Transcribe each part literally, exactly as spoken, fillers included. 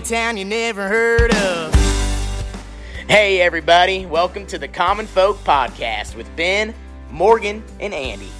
town you never heard of. Hey everybody, welcome to the Common Folk Podcast with Ben, Morgan, and Andy.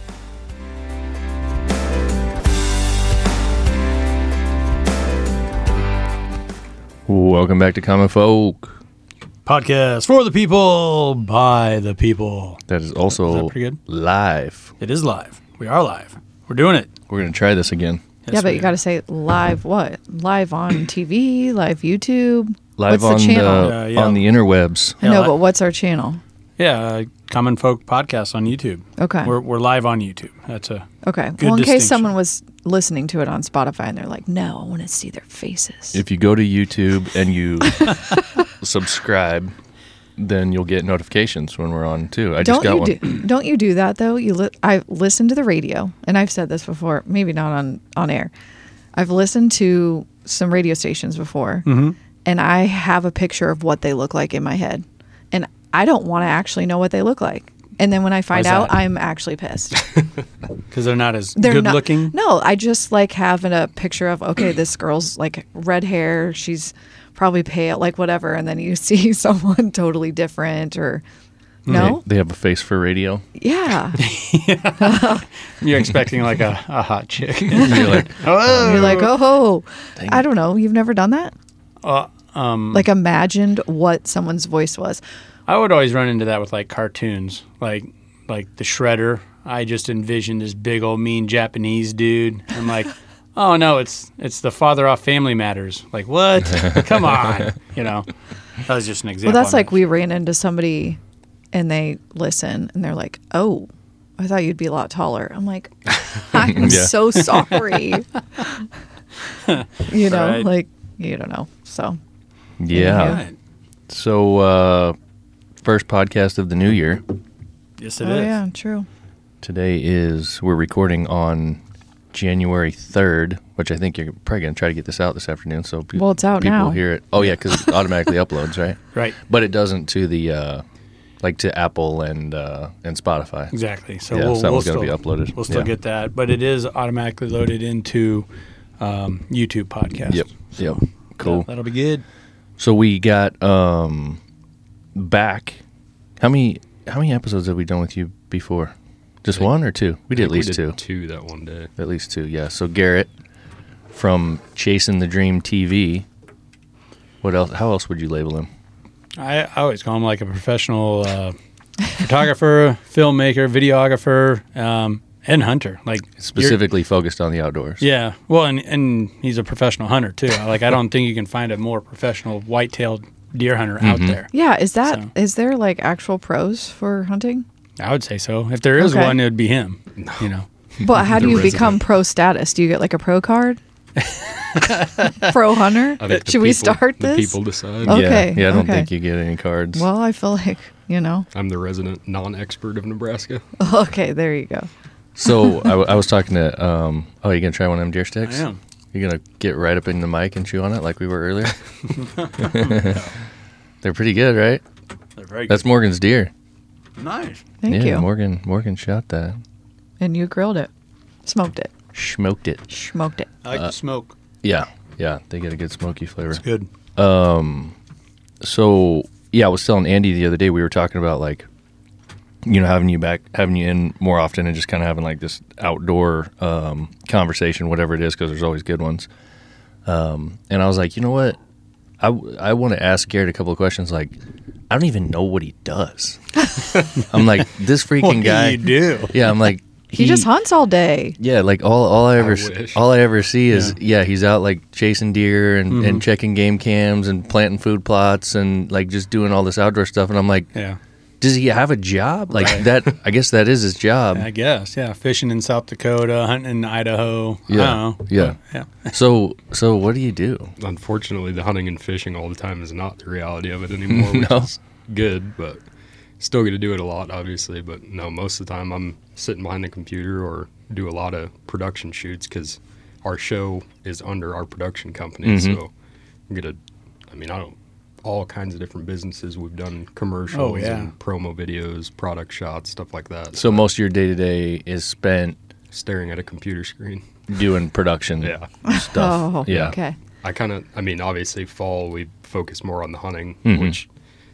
Welcome back to Common Folk Podcast for the people, by the people. That is also Is that pretty good? live. It is live. We are live. We're doing it. We're going to try this again. Yes, yeah, but we you are. got to say live what? Live on T V, live YouTube? Live what's on the channel? the, Uh, yeah. on the interwebs. I know, Yeah, li- but what's our channel? Yeah, uh, Common Folk Podcast on YouTube. Okay. We're, we're live on YouTube. That's a Okay. Good Well, in distinction. case someone was listening to it on Spotify and they're like, no, I want to see their faces. If you go to YouTube and you subscribe, then you'll get notifications when we're on too. I just don't got you one. do, don't you do that though? You li- I listened to the radio, and I've said this before, maybe not on, on air. I've listened to some radio stations before, Mm-hmm. and I have a picture of what they look like in my head, and I don't want to actually know what they look like. And then when I find Why's out, that? I'm actually pissed. because they're not as They're good not, looking. No, I just like having a picture of, okay, this girl's like red hair. She's probably pale, like whatever. And then you see someone totally different or no. They, they have a face for radio. Yeah. You're expecting like a, a hot chick. You're like, You're like, oh, Dang I it. don't know. You've never done that? Uh, um, Like imagined what someone's voice was. I would always run into that with like cartoons, like like the Shredder. I just envisioned this big old mean Japanese dude. I'm like, oh no, it's it's the father off Family Matters. Like what? Come on, you know. That was just an Well, example. that's I like made. we ran into somebody and they listen and they're like, oh, I thought you'd be a lot taller. I'm like, I'm Yeah. so sorry. you know, Right. like, you don't know. So, yeah. Right. So, uh, first podcast of the new year. Yes, it is. oh, yeah, true. Today is, we're recording on January third, which I think you're probably going to try to get this out this afternoon. So pe- Well, it's out people now. hear it. Oh, yeah, because it automatically uploads, right? Right. But it doesn't to the, uh, like to Apple and uh, and Spotify. Exactly. So Yeah, we'll, so that we'll one's gonna still be uploaded. We'll still Yeah. get that, but it is automatically loaded into um, YouTube podcast. Yep. So, Yep. Cool. yeah, that'll be good. So we got um, back. How many how many episodes have we done with you before? Just think- one or two? We did I at think least we two. did two that one day. At least two, yeah. So Garrett from Chasing the Dream T V. What else? How else would you label him? I, I always call him like a professional uh, photographer, filmmaker, videographer, um, and hunter. Like you're- Specifically focused on the outdoors. Yeah. Well, and and he's a professional hunter too. Like I don't think you can find a more professional white-tailed deer hunter out Mhm. there. Yeah, is that is So- there like actual pros for hunting? I would say so. If there is Okay. one, it would be him. You know. But how do The you resident. become pro status? Do you get like a pro card? Pro hunter? I think the Should we people- start The this? people decide. Oh. Yeah, Okay, Yeah, I don't okay. think you get any cards. Well, I feel like, you know. I'm the resident non-expert of Nebraska. Okay, there you go. So I, w- I was talking to. Um, oh, you gonna try one of them deer sticks? I am. You're gonna get right up in the mic and chew on it like we were earlier. They're pretty good, right? They're very That's Morgan's deer. good. Nice. Thank yeah, you. Morgan. Morgan shot that. And you grilled it. Smoked it. Smoked it. Smoked it. I like Uh, to smoke. Yeah, yeah. They get a good smoky flavor. It's good. Um, so yeah, I was telling Andy the other day we were talking about like, you know, having you back, having you in more often, and just kind of having like this outdoor um, conversation, whatever it is, because there's always good ones. Um, and I was like, you know what, I I want to ask Garrett a couple of questions. Like, I don't even know what he does. I'm like, this freaking What do guy. you do? Yeah, I'm like. He, just hunts all day. Yeah, like all all I ever I s- wish. all I ever see is yeah. he's out like chasing deer and, Mhm. and checking game cams and planting food plots and like just doing all this outdoor stuff, and I'm like, Yeah. does he have a job like Right. that? I guess that is his job. I guess. Yeah. Fishing in South Dakota, hunting in Idaho. I Yeah, don't know. yeah. But, yeah. So so what do you do? Unfortunately, the hunting and fishing all the time is not the reality of it anymore, which No. is good, but still get to do it a lot, obviously. But no, most of the time I'm sitting behind the computer or do a lot of production shoots because our show is under our production company. Mhm. So we get a, I mean, I don't, all kinds of different businesses. We've done commercials Oh, yeah. and promo videos, product shots, stuff like that. So most of your day to day is spent staring at a computer screen. doing production Yeah. stuff. Oh, yeah. okay. I kind of, I mean, obviously fall we focus more on the hunting, Mhm. which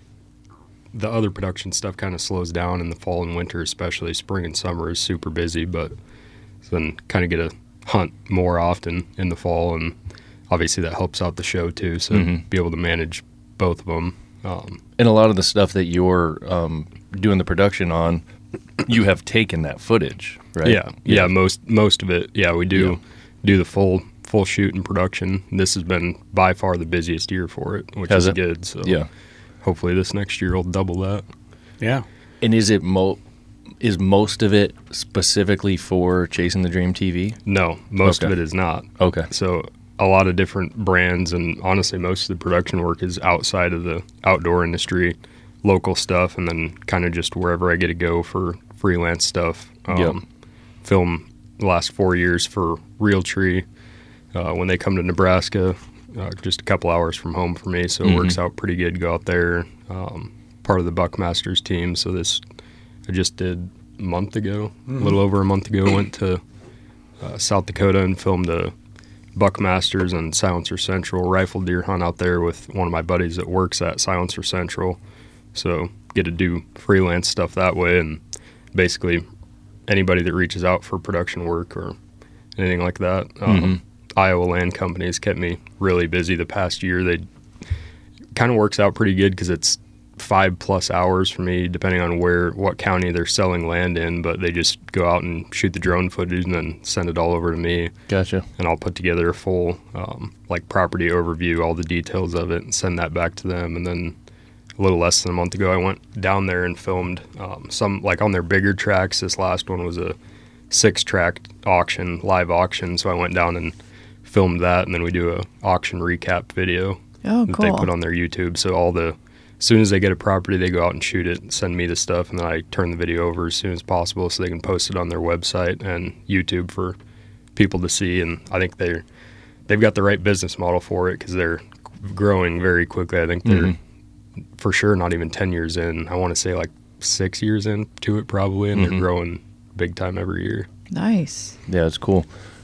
the other production stuff kind of slows down in the fall and winter, especially spring and summer is super busy, but then kind of get to hunt more often in the fall, and obviously that helps out the show too, so Mhm. be able to manage both of them. Um, And a lot of the stuff that you're um, doing the production on, you have taken that footage, right? yeah, yeah, most most of it, yeah, we do Yeah. do the full full shoot and production. This has been by far the busiest year for it, which Has is it? good. So Yeah. hopefully this next year will double that. Yeah. And is it mo- is most of it specifically for Chasing the Dream T V? No, most Okay. of it is not. Okay. So a lot of different brands, and honestly, most of the production work is outside of the outdoor industry, local stuff, and then kind of just wherever I get to go for freelance stuff. Um, Yep. Film the last four years for Realtree. Uh, when they come to Nebraska, uh, just a couple hours from home for me, so it Mhm. works out pretty good to go out there. Um, part of the Buckmasters team, so this I just did a month ago, a little over a month ago, went to uh, South Dakota and filmed a Buckmasters and Silencer Central rifle deer hunt out there with one of my buddies that works at Silencer Central. So get to do freelance stuff that way, and basically anybody that reaches out for production work or anything like that. Um, Mhm. Iowa Land Company has kept me really busy the past year. They kind of works out pretty good because it's five plus hours for me, depending on where, what county they're selling land in, but they just go out and shoot the drone footage and then send it all over to me, Gotcha. and I'll put together a full um, like property overview, all the details of it, and send that back to them. And then a little less than a month ago, I went down there and filmed um, some, like on their bigger tracks. This last one was a six track auction, live auction, so I went down and filmed that, and then we do a auction recap video Oh, that cool. they put on their YouTube. So all the, as soon as they get a property, they go out and shoot it, send me the stuff, and then I turn the video over as soon as possible so they can post it on their website and YouTube for people to see. And I think they're they've got the right business model for it because they're growing very quickly. I think they're Mhm. for sure not even ten years in. I want to say like six years into it probably, and Mhm. they're growing big time every year. Nice. Yeah, it's cool.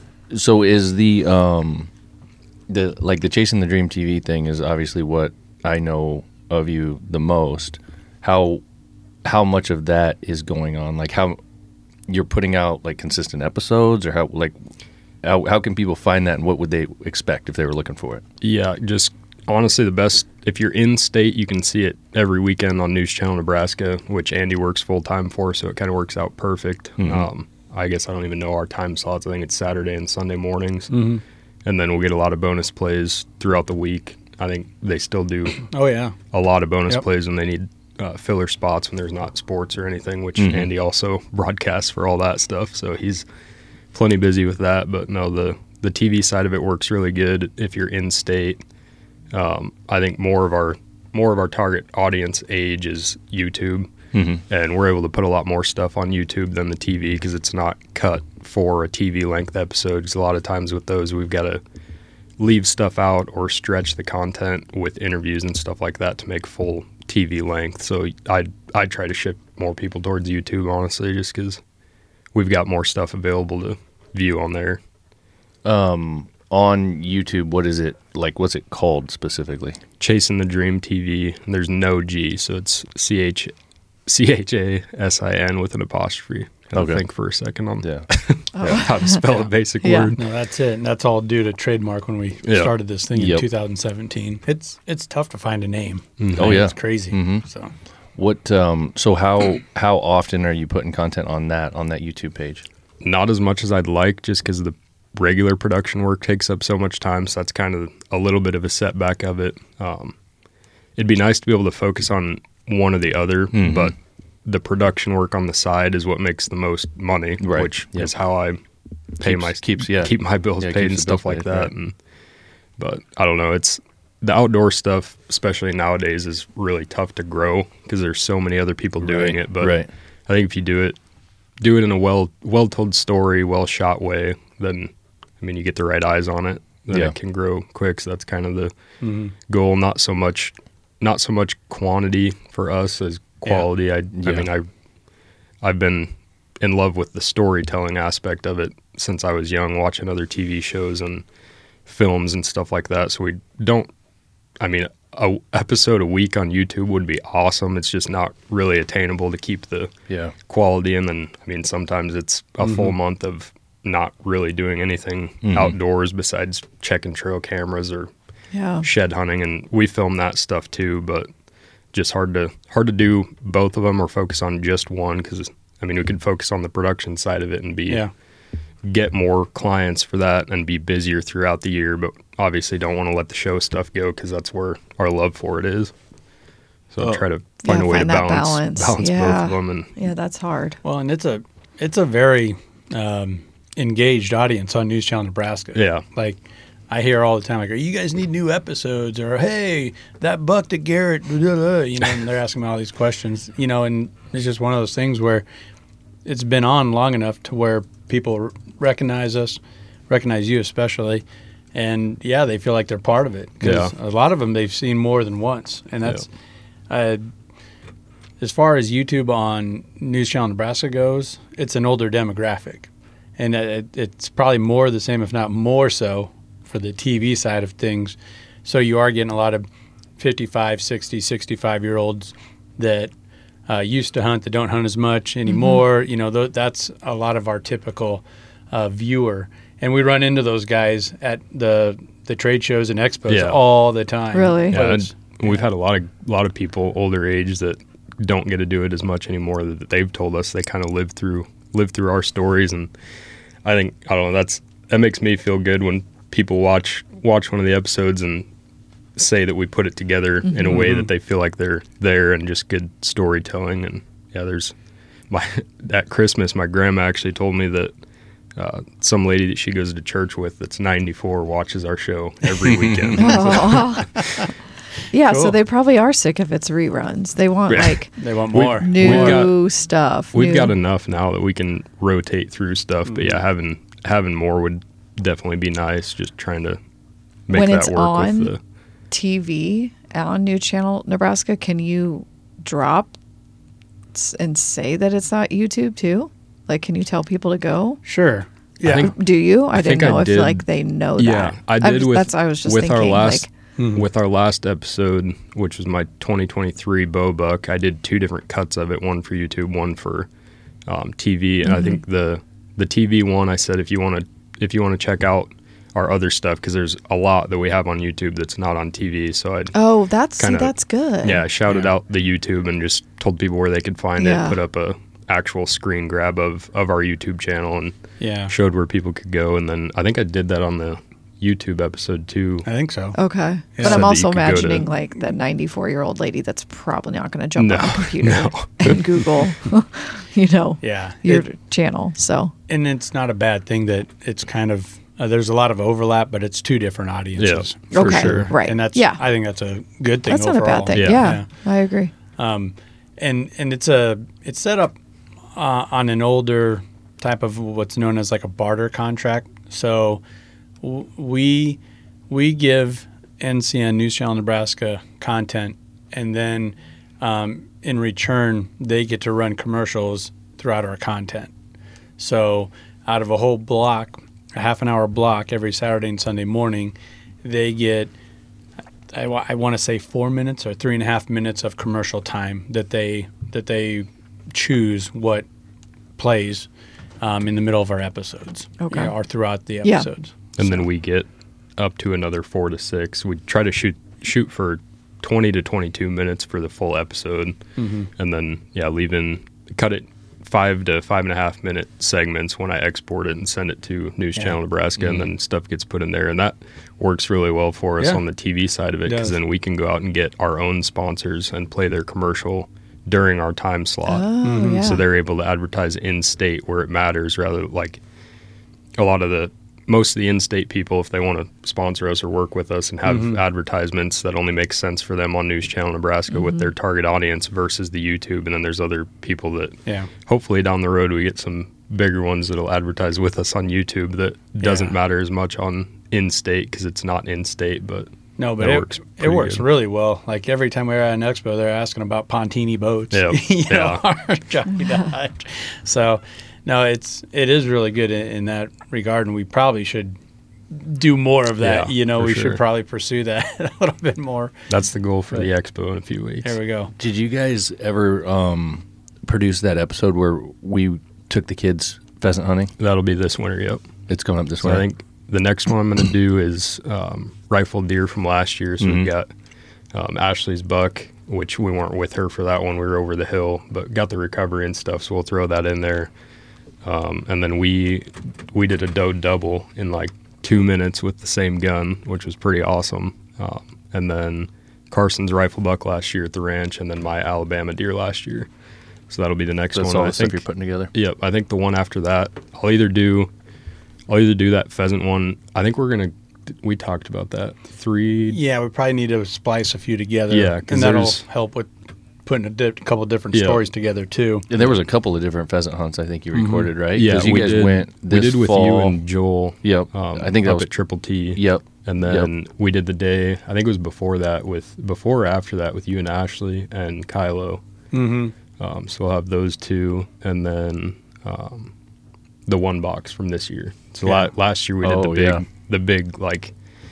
So is the um the like the Chasing the Dream T V thing is obviously what I know of you the most. How how much of that is going on? Like how you're putting out like consistent episodes, or how like how how can people find that, and what would they expect if they were looking for it? Yeah, just honestly the best, if you're in state, you can see it every weekend on News Channel Nebraska, which Andy works full time for, so it kind of works out perfect. Mhm. Um, I guess I don't even know our time slots. I think it's Saturday and Sunday mornings. Mm-hmm. And then we'll get a lot of bonus plays throughout the week. I think they still do Oh, yeah. a lot of bonus Yep. plays when they need uh, filler spots when there's not sports or anything, which Mhm. Andy also broadcasts for all that stuff. So he's plenty busy with that. But no, the, the T V side of it works really good if you're in state. Um, I think more of our more of our target audience age is YouTube, Mm-hmm. and we're able to put a lot more stuff on YouTube than the T V because it's not cut for a T V length episode. Because a lot of times with those, we've got to leave stuff out or stretch the content with interviews and stuff like that to make full T V length. So I I try to shift more people towards YouTube, honestly, just because we've got more stuff available to view on there. Um, on YouTube, what is it like? What's it called specifically? Chasing the Dream T V. And there's no G, so it's C H C H A S I N with an apostrophe. Gotta Okay. think for a second on Yeah. how to spell a basic Yeah. word. No, that's it. And that's all due to trademark when we Yeah. started this thing Yep. in two thousand seventeen. It's it's tough to find a name. Oh, yeah. It's crazy. Mhm. So What? Um. So how how often are you putting content on that on that YouTube page? Not as much as I'd like, just because the regular production work takes up so much time. So that's kind of a little bit of a setback of it. Um, it'd be nice to be able to focus on one or the other, Mhm. but the production work on the side is what makes the most money, Right. which Yep. is how I pay Keeps- my keeps- yeah. keep my bills Yeah, paid keeps and the stuff bills like paid, that. right. And but I don't know. It's the outdoor stuff, especially nowadays, is really tough to grow because there's so many other people doing Right, it. But right. I think if you do it, do it in a well well told story, well shot way, then I mean you get the right eyes on it, then Yeah. it can grow quick. So that's kind of the mhm. goal. Not so much, not so much quantity for us as quality. I, Yeah. I mean, I I've been in love with the storytelling aspect of it since I was young, watching other T V shows and films and stuff like that. So we don't, I mean, a episode a week on YouTube would be awesome. It's just not really attainable to keep the Yeah. quality. And then, I mean, sometimes it's a Mm-hmm. full month of not really doing anything Mhm. outdoors besides checking trail cameras or Yeah. shed hunting. And we film that stuff too, but just hard to hard to do both of them or focus on just one, because I mean we could focus on the production side of it and be Yeah. get more clients for that and be busier throughout the year, but obviously don't want to let the show stuff go because that's where our love for it is. So Oh. try to find Yeah, a way find to that balance balance. balance Yeah. both of them. And Yeah, that's hard. Well, and it's a it's a very um, engaged audience on News Channel Nebraska. Yeah. Like I hear all the time, like, "Are you guys need new episodes?" Or "Hey, that buck that Garrett," blah, blah, blah," you know, and they're asking me all these questions, you know, and it's just one of those things where it's been on long enough to where people r- recognize us, recognize you especially, and yeah, they feel like they're part of it because Yeah. a lot of them they've seen more than once, and that's. Uh, as far as YouTube on News Channel Nebraska goes, it's an older demographic, and it, it's probably more the same, if not more so, for the T V side of things. So you are getting a lot of fifty-five, sixty, sixty-five-year-olds that uh, used to hunt that don't hunt as much anymore. You know, th- that's a lot of our typical uh, viewer. And we run into those guys at the the trade shows and expos Yeah. all the time. Really? yeah, Whether and it's- we've had a lot of lot of people older age that don't get to do it as much anymore. That they've told us they kind of live through live through our stories, and I think I don't know. That's that makes me feel good when people watch watch one of the episodes and say that we put it together in a way that they feel like they're there and just good storytelling. And yeah, there's my at Christmas, my grandma actually told me that uh, some lady that she goes to church with that's ninety-four watches our show every weekend. Oh. Yeah, so Cool. they probably are sick if it's reruns. They want Yeah. like They want We- more. new got- stuff. We've new- got enough now that we can rotate through stuff, but yeah, having having more would definitely be nice. Just trying to make When that it's work on with the T V on New Channel Nebraska. Can you drop s- and say that it's not YouTube too? Like, can you tell people to go? Sure. I think- Do you? I, think didn't know I if did. like they know yeah, that. I I'm did just- with that's I was just with thinking. our last like, with our last episode, which was my twenty twenty-three bow buck. I did two different cuts of it, one for YouTube, one for um, T V, and I think the the T V one, I said if you want to if you want to check out our other stuff, because there's a lot that we have on YouTube that's not on T V. So I oh, that's see, kinda- that's good. yeah I shouted Yeah. out the YouTube and just told people where they could find Yeah. it, put up a actual screen grab of of our YouTube channel and Yeah. showed where people could go. And then I think I did that on the YouTube episode too. I think so. Okay, Yeah. but Said I'm that also you could go to- imagining like the ninety-four year old lady that's probably not going to jump No, on a computer no. and Google, you know, Yeah. your It- channel. So and it's not a bad thing that it's kind of uh, there's a lot of overlap, but it's two different audiences Yeah, for Okay, sure. right. And that's Yeah. I think that's a good thing. that's not a overall. bad thing. Yeah. Yeah, Yeah. I agree. Um, and and it's a it's set up uh, on an older type of what's known as like a barter contract. So w- we we give N C N News Channel Nebraska content, and then um, in return they get to run commercials throughout our content. So out of a whole block, a half an hour block every Saturday and Sunday morning, they get I, wa- I want to say four minutes or three and a half minutes of commercial time that they that they choose what plays um, in the middle of our episodes, Okay. you know, or throughout the Yeah. episodes. And So- then we get up to another four to six. We try to shoot shoot for twenty to twenty-two minutes for the full episode, Mm-hmm. and then yeah, leave in cut it five to five and a half minute segments when I export it and send it to News Yeah. Channel Nebraska, and then stuff gets put in there, and that works really well for us Yeah. on the T V side of it, It because does. then we can go out and get our own sponsors and play their commercial during our time slot. Oh, yeah. So they're able to advertise in state where it matters, rather like a lot of the most of the in-state people, if they want to sponsor us or work with us and have Mm-hmm. advertisements that only make sense for them on News Channel Nebraska with their target audience versus the YouTube. And then there's other people that Yeah. hopefully down the road we get some bigger ones that'll advertise with us on YouTube that doesn't Yeah. matter as much on in-state because it's not in-state, but No, but that it works works. It pretty works good. really well. Like every time we're at an expo, they're asking about Pontini boats. Yeah, you know, yeah. our Johnny Dodge. So, no, it's it is really good in, in that regard, and we probably should do more of that. Yeah, you know, for we sure. should probably pursue that a little bit more. That's the goal for But- the expo in a few weeks. There we go. Did you guys ever um, produce that episode where we took the kids pheasant hunting? That'll be this winter. Yep. It's going up this So winter. I think the next one I'm going to do is um, rifle deer from last year. So Mhm. we've got um, Ashley's buck, which we weren't with her for that one. We were over the hill, but got the recovery and stuff. So we'll throw that in there. Um, and then we we did a doe double in like two minutes with the same gun, which was pretty awesome. Um, and then Carson's rifle buck last year at the ranch, and then my Alabama deer last year. So that'll be the next That's one. all I the stuff think- you're putting together. Yep, I think the one after that, I'll either do, I'll either do that pheasant one. I think we're gonna. We talked about that three. Yeah, we probably need to splice a few together. Yeah, 'cause and that'll there's- help with putting a di- couple different Yeah. stories together too. And there was a couple of different pheasant hunts I think you recorded, right? 'Cause Yeah, you we guys did. went this we did with fall. you and Joel. Yep. Um, I think that up was at Triple T. Yep. And then we did the day. I think it was before that with before or after that with you and Ashley and Kylo. Mm-hmm. Um, so we'll have those two, and then um, the one box from this year. So Yeah. la- last year we did the Oh, big, yeah. the big like,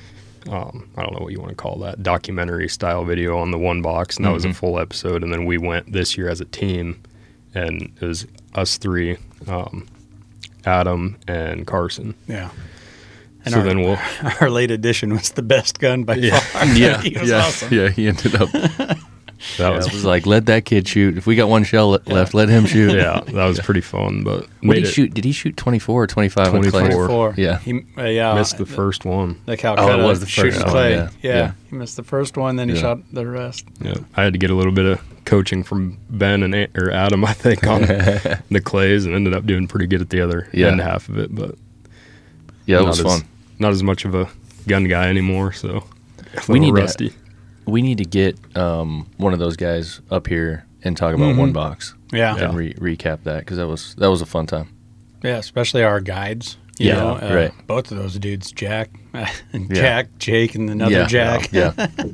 um, I don't know what you want to call that, documentary style video on the one box, and that was a Mhm. full episode. And then we went this year as a team, and it was us three, um, Adam and Carson. Yeah. And so our, then we'll our late edition was the best gun by Yeah. far. Yeah, he was yeah, awesome. yeah. He ended up. that yeah, was it was like, let that kid shoot. If we got one shell le- left, let him shoot. yeah, that was pretty fun. But What made did he it- shoot? Did he shoot twenty-four or twenty-five? on clay? twenty-four. Four. Yeah. He, uh, yeah. missed the first one. The Calcutta Oh, it was the shooting first one, clay. yeah. Yeah. Yeah. He missed the first one, then he Yeah. shot the rest. Yeah, I had to get a little bit of coaching from Ben and A- or Adam, I think, on the clays, and ended up doing pretty good at the other Yeah. end half of it. But Yeah, it not was as, fun. Not as much of a gun guy anymore, so a We little need to- rusty. We need to get um, one of those guys up here and talk about Mhm. one box Yeah. Yeah. and re- recap that because that was that was a fun time. especially our guides. You Yeah, know, uh, right. Both of those dudes, Jack, and Yeah. Jack, Jake, and another yeah, Jack. Yeah.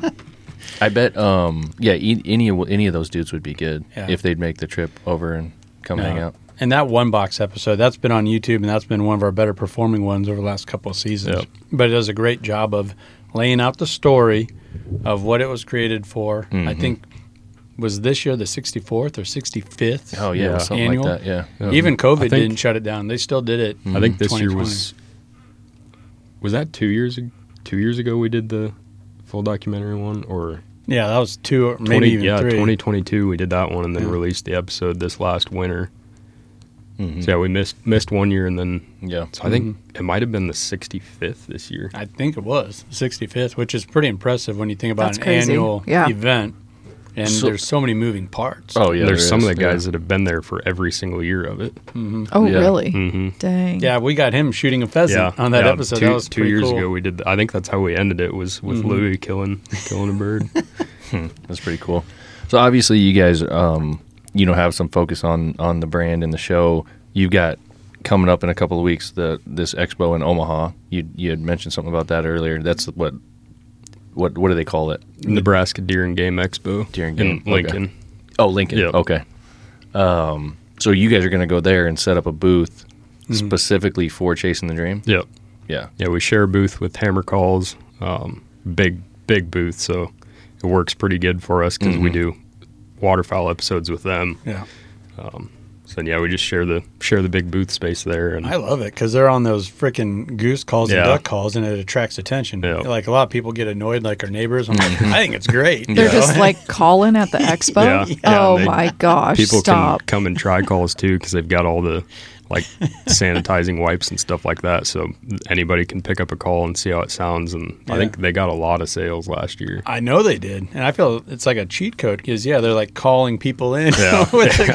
I bet. Um, yeah, e- any of any of those dudes would be good Yeah. if they'd make the trip over and come No. hang out. And that one box episode, that's been on YouTube, and that's been one of our better performing ones over the last couple of seasons. Yep. But it does a great job of laying out the story of what it was created for. I Mhm. think was this year the sixty-fourth or sixty-fifth. Oh yeah, Yeah. something Annual? like that. Yeah. Yeah. Even COVID I think- didn't shut it down. They still did it. I think this year twenty twenty. was was that two years ag- two years ago we did the full documentary one, or Yeah, that was two, or maybe twenty even yeah three. twenty twenty-two we did that one, and then Yeah. released the episode this last winter. Mhm. So yeah, we missed missed one year, and then Yeah. so I think it might have been the sixty-fifth this year. I think it was the sixty-fifth, which is pretty impressive when you think about That's an crazy. annual Yeah. event. And So- there's so many moving parts. Oh yeah. There's there some is, of the yeah. guys that have been there for every single year of it. Oh, Yeah. really? Mm-hmm. Dang. Yeah, we got him shooting a pheasant on that yeah, episode. Two, that was two pretty years cool. ago. We did. th- I think that's how we ended it. Was with Mhm. Louis killing killing a bird. That's pretty cool. So obviously, you guys, um, you know, have some focus on on the brand and the show. You've got coming up in a couple of weeks the this expo in Omaha. You you had mentioned something about that earlier. That's what what what do they call it? Nebraska Deer and Game Expo Deer and in Game, okay. Lincoln. Oh, Lincoln. Yeah. Okay. Um, so you guys are going to go there and set up a booth specifically for Chasing the Dream. Yep. Yeah. Yeah, we share a booth with Hammer Calls. Um, big big booth, so it works pretty good for us because we Mhm. do waterfowl episodes with them. Yeah. So yeah, we just share the share the big booth space there, and I love it because they're on those freaking goose calls and Yeah. duck calls, and it attracts attention. Yeah. Like a lot of people get annoyed, like our neighbors. I'm like, I think it's great. you They're know? just like calling at the expo. Yeah. Yeah, Oh they- my gosh! people Stop. can come and try calls too because they've got all the like sanitizing wipes and stuff like that, so anybody can pick up a call and see how it sounds. And I Yeah. think they got a lot of sales last year. I know they did, and I feel it's like a cheat code because yeah, they're like calling people in Yeah. with the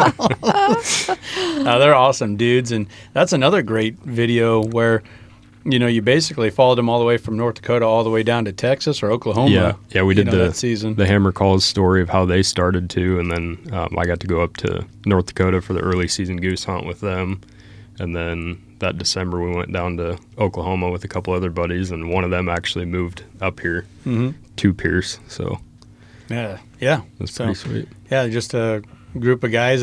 goose calls. Uh, they're awesome dudes, and that's another great video where you know you basically followed them all the way from North Dakota all the way down to Texas or Oklahoma. Yeah, yeah, we you did know, the that season. the Hammer Calls story of how they started too, and then um, I got to go up to North Dakota for the early season goose hunt with them, and then that December we went down to Oklahoma with a couple other buddies, and one of them actually moved up here hmm to Pierce, so Yeah, yeah. it was So- pretty sweet. Yeah, just a group of guys that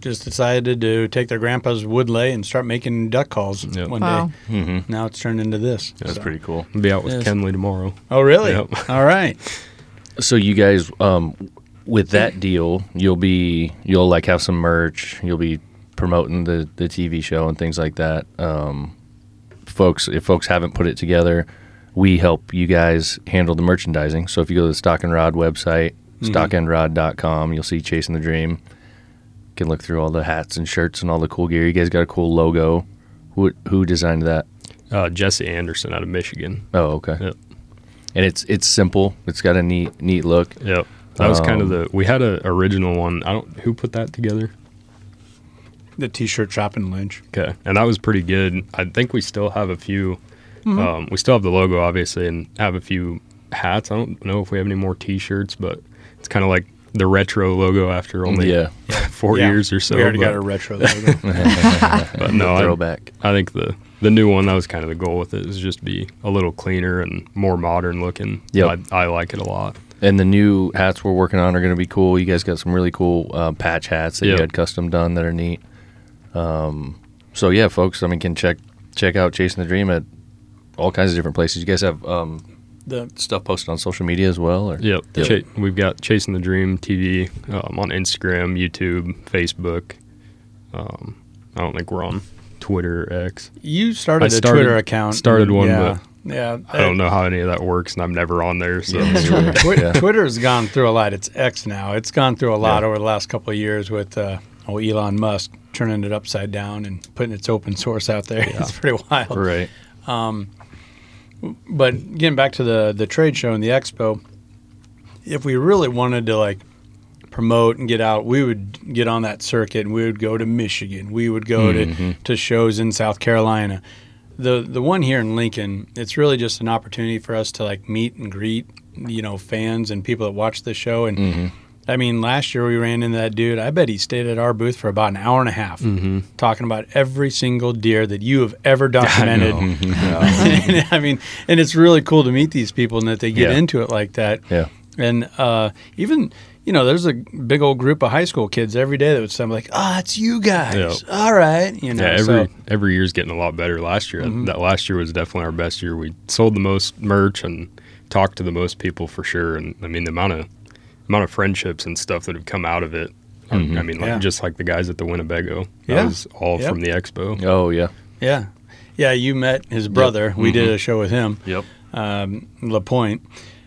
just decided to take their grandpa's wood lay and start making duck calls Yep. one Wow. day. Mm-hmm. Now it's turned into this. That's So- pretty cool. I'll be out with Yes. Kenley tomorrow. Oh, really? Yep. All right. So you guys, um, with that deal, you'll be you'll like have some merch. You'll be promoting the the T V show and things like that. Um, folks, if folks haven't put it together, we help you guys handle the merchandising. So if you go to the Stock and Rod website, Mhm. stock and rod dot com, you'll see Chasing the Dream. You can look through all the hats and shirts and all the cool gear. You guys got a cool logo. Who who designed that? Uh, Jesse Anderson out of Michigan. Oh, okay. Yep. And it's it's simple. It's got a neat neat look. Yep. That was kind of Um, the. We had a original one. I don't. Who put that together? The T-shirt shop in Lynch. Okay, and that was pretty good. I think we still have a few. Mm-hmm. Um, we still have the logo, obviously, and have a few hats. I don't know if we have any more T-shirts, but it's kind of like the retro logo after only Yeah. four Yeah. years or so. We already but, got a retro logo. but no, I, Throwback. I think the the new one, that was kind of the goal with it, is just be a little cleaner and more modern looking. Yep. I, I like it a lot. And the new hats we're working on are going to be cool. You guys got some really cool uh, patch hats that Yep. you had custom done that are neat. Um, so yeah, folks, I mean, can check check out Chasing the Dream at all kinds of different places. You guys have um, the stuff posted on social media as well? Or? Yep. Yep. Cha- we've got Chasing the Dream T V um, on Instagram, YouTube, Facebook. Um, I don't think we're on Twitter or X. You started I a started- Twitter account. started one, yeah. Yeah. I don't know how any of that works, and I'm never on there. So Yeah, me either. Twi- Yeah. Twitter's gone through a lot. It's X now. It's gone through a lot Yeah. over the last couple of years with uh, oh, Elon Musk turning it upside down and putting its open source out there. It's pretty wild. Right. But getting back to the the trade show and the expo, if we really wanted to like promote and get out, we would get on that circuit and we would go to Michigan. We would go Mhm. to, to shows in South Carolina. The the one here in Lincoln, it's really just an opportunity for us to like meet and greet, you know, fans and people that watch the show. And Mm-hmm. I mean, last year we ran into that dude. I bet he stayed at our booth for about an hour and a half Mm-hmm. talking about every single deer that you have ever documented. And, I mean, and it's really cool to meet these people and that they get Yeah. into it like that. Yeah. And uh, even, you know, there's a big old group of high school kids every day that would say, like, ah, it's you guys. Yeah. All right. You know, Yeah, every so, every year's getting a lot better. Last year, Mhm. that last year was definitely our best year. We sold the most merch and talked to the most people for sure. And I mean, the amount of amount of friendships and stuff that have come out of it. are- Mhm. I mean, like Yeah. just like the guys at the Winnebago. That Yeah. was all Yep. from the expo. Oh, yeah. yeah. Yeah, you met his brother. We did Mhm. a show with him, Yep. um, LaPointe.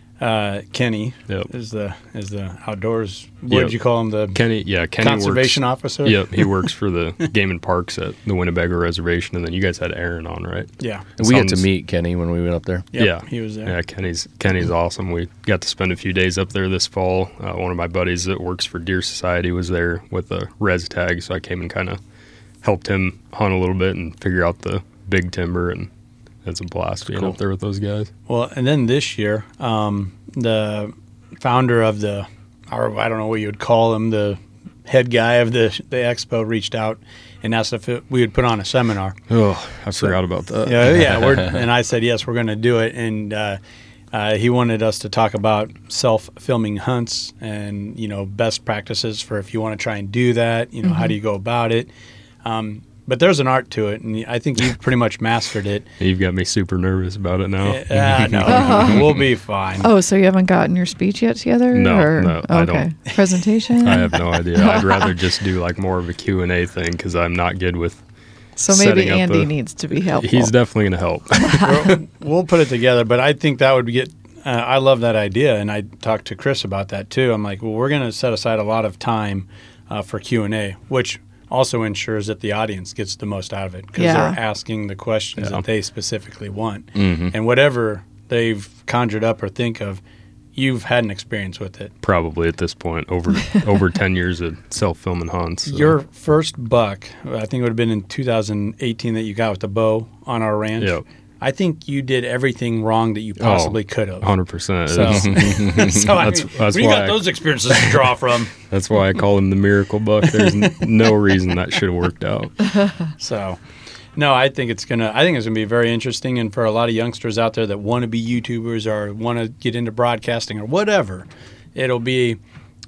Uh, Kenny Yep. is the is the outdoors. What Yep. did you call him? The Kenny, yeah, Kenny conservation works, officer. Yep, he works for the Game and Parks at the Winnebago Reservation, and then you guys had Aaron on, right? Yeah. And we got to Sounds- meet Kenny when we went up there. Yep, Yeah. He was there. Yeah, Kenny's Kenny's awesome. We got to spend a few days up there this fall. Uh, one of my buddies that works for Deer Society was there with a res tag, so I came and kind of helped him hunt a little bit and figure out the big timber, and it's a blast being Cool. up there with those guys. Well, and then this year, um, the founder of the, or I don't know what you would call him, the head guy of the the expo reached out and asked if it, we would put on a seminar. Oh, I forgot about that. Yeah, yeah. We're, and I said yes, we're going to do it. And uh, uh, he wanted us to talk about self-filming hunts and you know best practices for if you want to try and do that. You know, how do you go about it? Um, but there's an art to it, and I think you've pretty much mastered it. You've got me super nervous about it now. Uh, no, no, we'll be fine. Oh, so you haven't gotten your speech yet together? No, or? no, I okay. don't. Presentation? I have no idea. I'd rather just do like more of a Q and A thing because I'm not good with. So maybe setting up Andy a- needs to be helpful. He's definitely going to help. We'll- we'll put it together, but I think that would get. Uh, I love that idea, and I talked to Chris about that too. I'm like, well, we're going to set aside a lot of time uh, for Q and A, which also ensures that the audience gets the most out of it because Yeah. they're asking the questions Yeah. that they specifically want, Mhm. and whatever they've conjured up or think of, you've had an experience with it. Probably at this point, over over ten years of self filming hunts. so. Your first buck, I think it would have been in two thousand eighteen that you got with the bow on our ranch. Yep. I think you did everything wrong that you possibly could have. one hundred percent. So, It's- so I That's- mean, that's when you why got I- those experiences to draw from. That's why I call him the miracle buck. There's n- no reason that should have worked out. So, no, I think it's gonna. I think it's gonna be very interesting, and for a lot of youngsters out there that want to be YouTubers or want to get into broadcasting or whatever, it'll be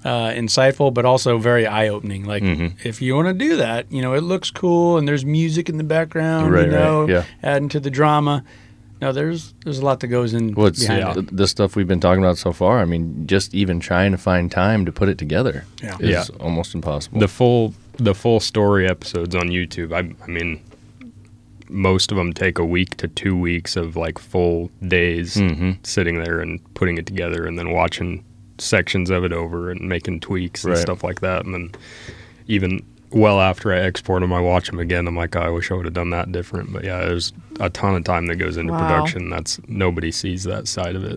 uh, insightful, but also very eye-opening. Like, Mhm. if you want to do that, you know, it looks cool, and there's music in the background, Right, you know, right, yeah. adding to the drama. No, there's there's a lot that goes in Well, it's behind the, it. the stuff we've been talking about so far. I mean, just even trying to find time to put it together Yeah. is Yeah. almost impossible. The full the full story episodes on YouTube. I, I mean, most of them take a week to two weeks of like full days Mhm. sitting there and putting it together, and then watching sections of it over and making tweaks and Right. stuff like that. And then even well after I export them, I watch them again. I'm like, oh, I wish I would have done that different. But yeah, there's a ton of time that goes into Wow. production. That's nobody sees that side of it.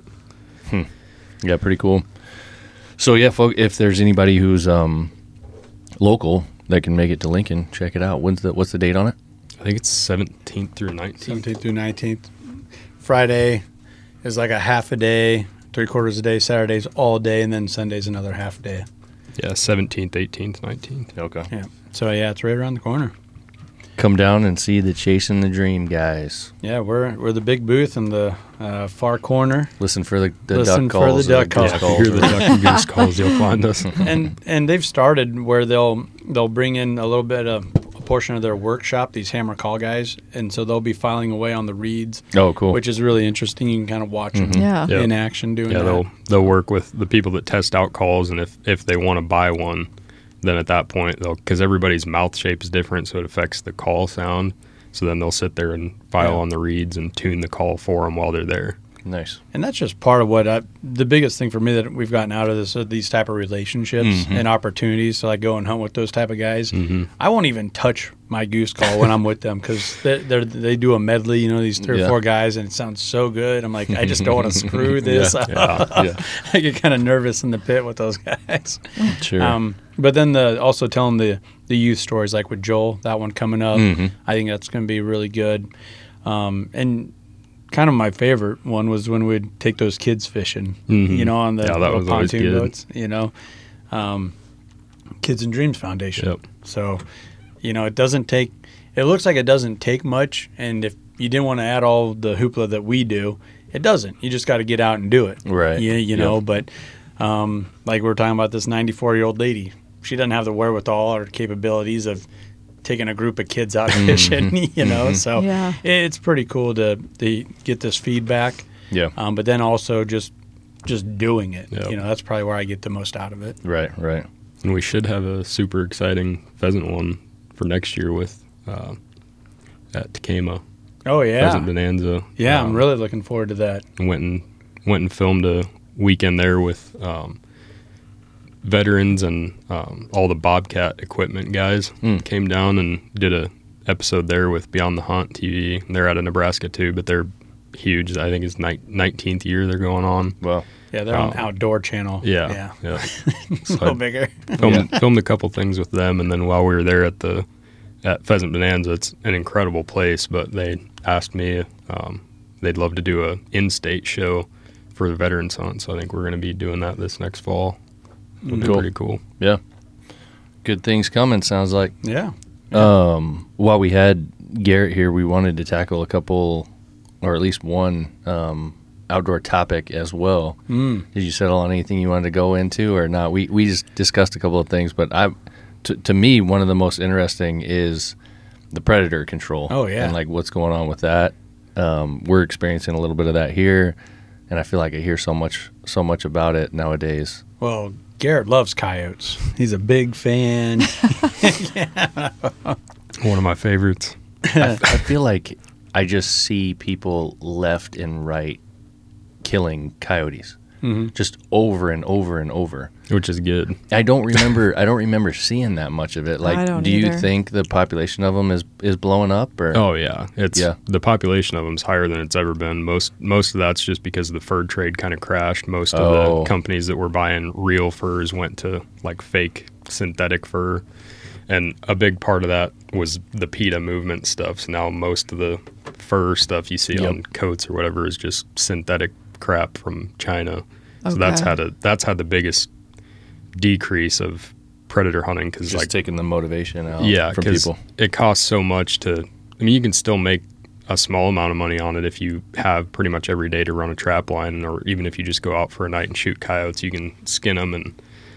Yeah, pretty cool. So yeah, folk, if there's anybody who's um, local that can make it to Lincoln, check it out. When's the what's the date on it? I think it's seventeenth through nineteenth. seventeenth through nineteenth. Friday is like a half a day, three quarters a day. Saturday's all day, and then Sunday's another half day. Yeah, seventeenth, eighteenth, nineteenth. Okay. Yeah. So yeah, it's right around the corner. Come down and see the Chasing the Dream guys. Yeah, we're we're the big booth in the uh, far corner, Listen for the, the Listen duck for the calls. duck or calls. goose Yeah, if you hear the duck and goose calls, you'll find us. and and they've started where they'll they'll bring in a little bit of a portion of their workshop. These hammer call guys, and so they'll be filing away on the reeds, Oh, cool. which is really interesting. You can kind of watch them Yeah. Yeah. in action doing Yeah, that. they'll they'll work with the people that test out calls, and if if they want to buy one, then at that point they'll, because everybody's mouth shape is different, so it affects the call sound. So then they'll sit there and file Yeah. on the reeds and tune the call for them while they're there. Nice. And that's just part of what I, the biggest thing for me that we've gotten out of this are these type of relationships Mhm. and opportunities to like go and hunt with those type of guys. Mhm. I won't even touch my goose call when I'm with them because they they they do a medley, you know, these three Yeah. or four guys, and it sounds so good. I'm like, I just don't want to screw this Yeah, up. yeah, yeah. I get kind of nervous in the pit with those guys. Sure. Um, but then the also telling the the youth stories, like with Joel, that one coming up, Mhm. I think that's going to be really good. Um, and kind of my favorite one was when we'd take those kids fishing, Mhm. you know, on the Yeah, that little was always pontoon good. boats, you know, um, Kids and Dreams Foundation. Yep. So, you know, it doesn't take. It looks like it doesn't take much, and if you didn't want to add all the hoopla that we do, it doesn't. You just got to get out and do it. Right. You, you know, Yep. but um, like we were talking about this ninety-four-year-old lady. She doesn't have the wherewithal or capabilities of taking a group of kids out fishing, you know. So Yeah. it's pretty cool to, to get this feedback. Yeah. Um, but then also just just doing it. Yep. You know, that's probably where I get the most out of it. Right. Right. And we should have a super exciting pheasant one for next year with uh, at Takema. Oh yeah, Pheasant Bonanza. yeah. I'm Um, really looking forward to that. went and went and filmed a weekend there with um, veterans and um, all the Bobcat equipment guys. Mm. Came down and did a episode there with Beyond the Hunt T V. They're out of Nebraska too, but they're huge. I think it's ni- nineteenth year they're going on. Well. Yeah, they're on um, Outdoor Channel. Yeah, yeah, yeah. a So little I bigger. filmed, filmed a couple things with them, and then while we were there at the at Pheasant Bonanza, it's an incredible place. But they asked me um, they'd love to do a in-state show for the veterans hunt, so I think we're going to be doing that this next fall. It'll be Cool. pretty cool. Yeah. Good things coming. Sounds like. Yeah. Um, while we had Garrett here, we wanted to tackle a couple, or at least one, um, outdoor topic as well. Mm. Did you settle on anything you wanted to go into or not? We we just discussed a couple of things, but I, to, to me, one of the most interesting is the predator control. Oh, yeah. And like what's going on with that. Um, we're experiencing a little bit of that here, and I feel like I hear so much so much about it nowadays. Well, Garrett loves coyotes. He's a big fan. One of my favorites. I, I feel like I just see people left and right killing coyotes, Mhm. just over and over and over. Which is good. I don't remember. I don't remember seeing that much of it. Like, I don't do you either. think the population of them is is blowing up? Or Oh yeah, it's Yeah. the population of them's higher than it's ever been. Most most of that's just because the fur trade kind of crashed. Most of Oh. the companies that were buying real furs went to like fake synthetic fur, and a big part of that was the PETA movement stuff. So now most of the fur stuff you see Yep. on coats or whatever is just synthetic crap from China. So that's Okay. had a that's had the biggest decrease of predator hunting because just like taking the motivation out yeah, from because people? it costs so much to. I mean, you can still make a small amount of money on it if you have pretty much every day to run a trap line, or even if you just go out for a night and shoot coyotes, you can skin them and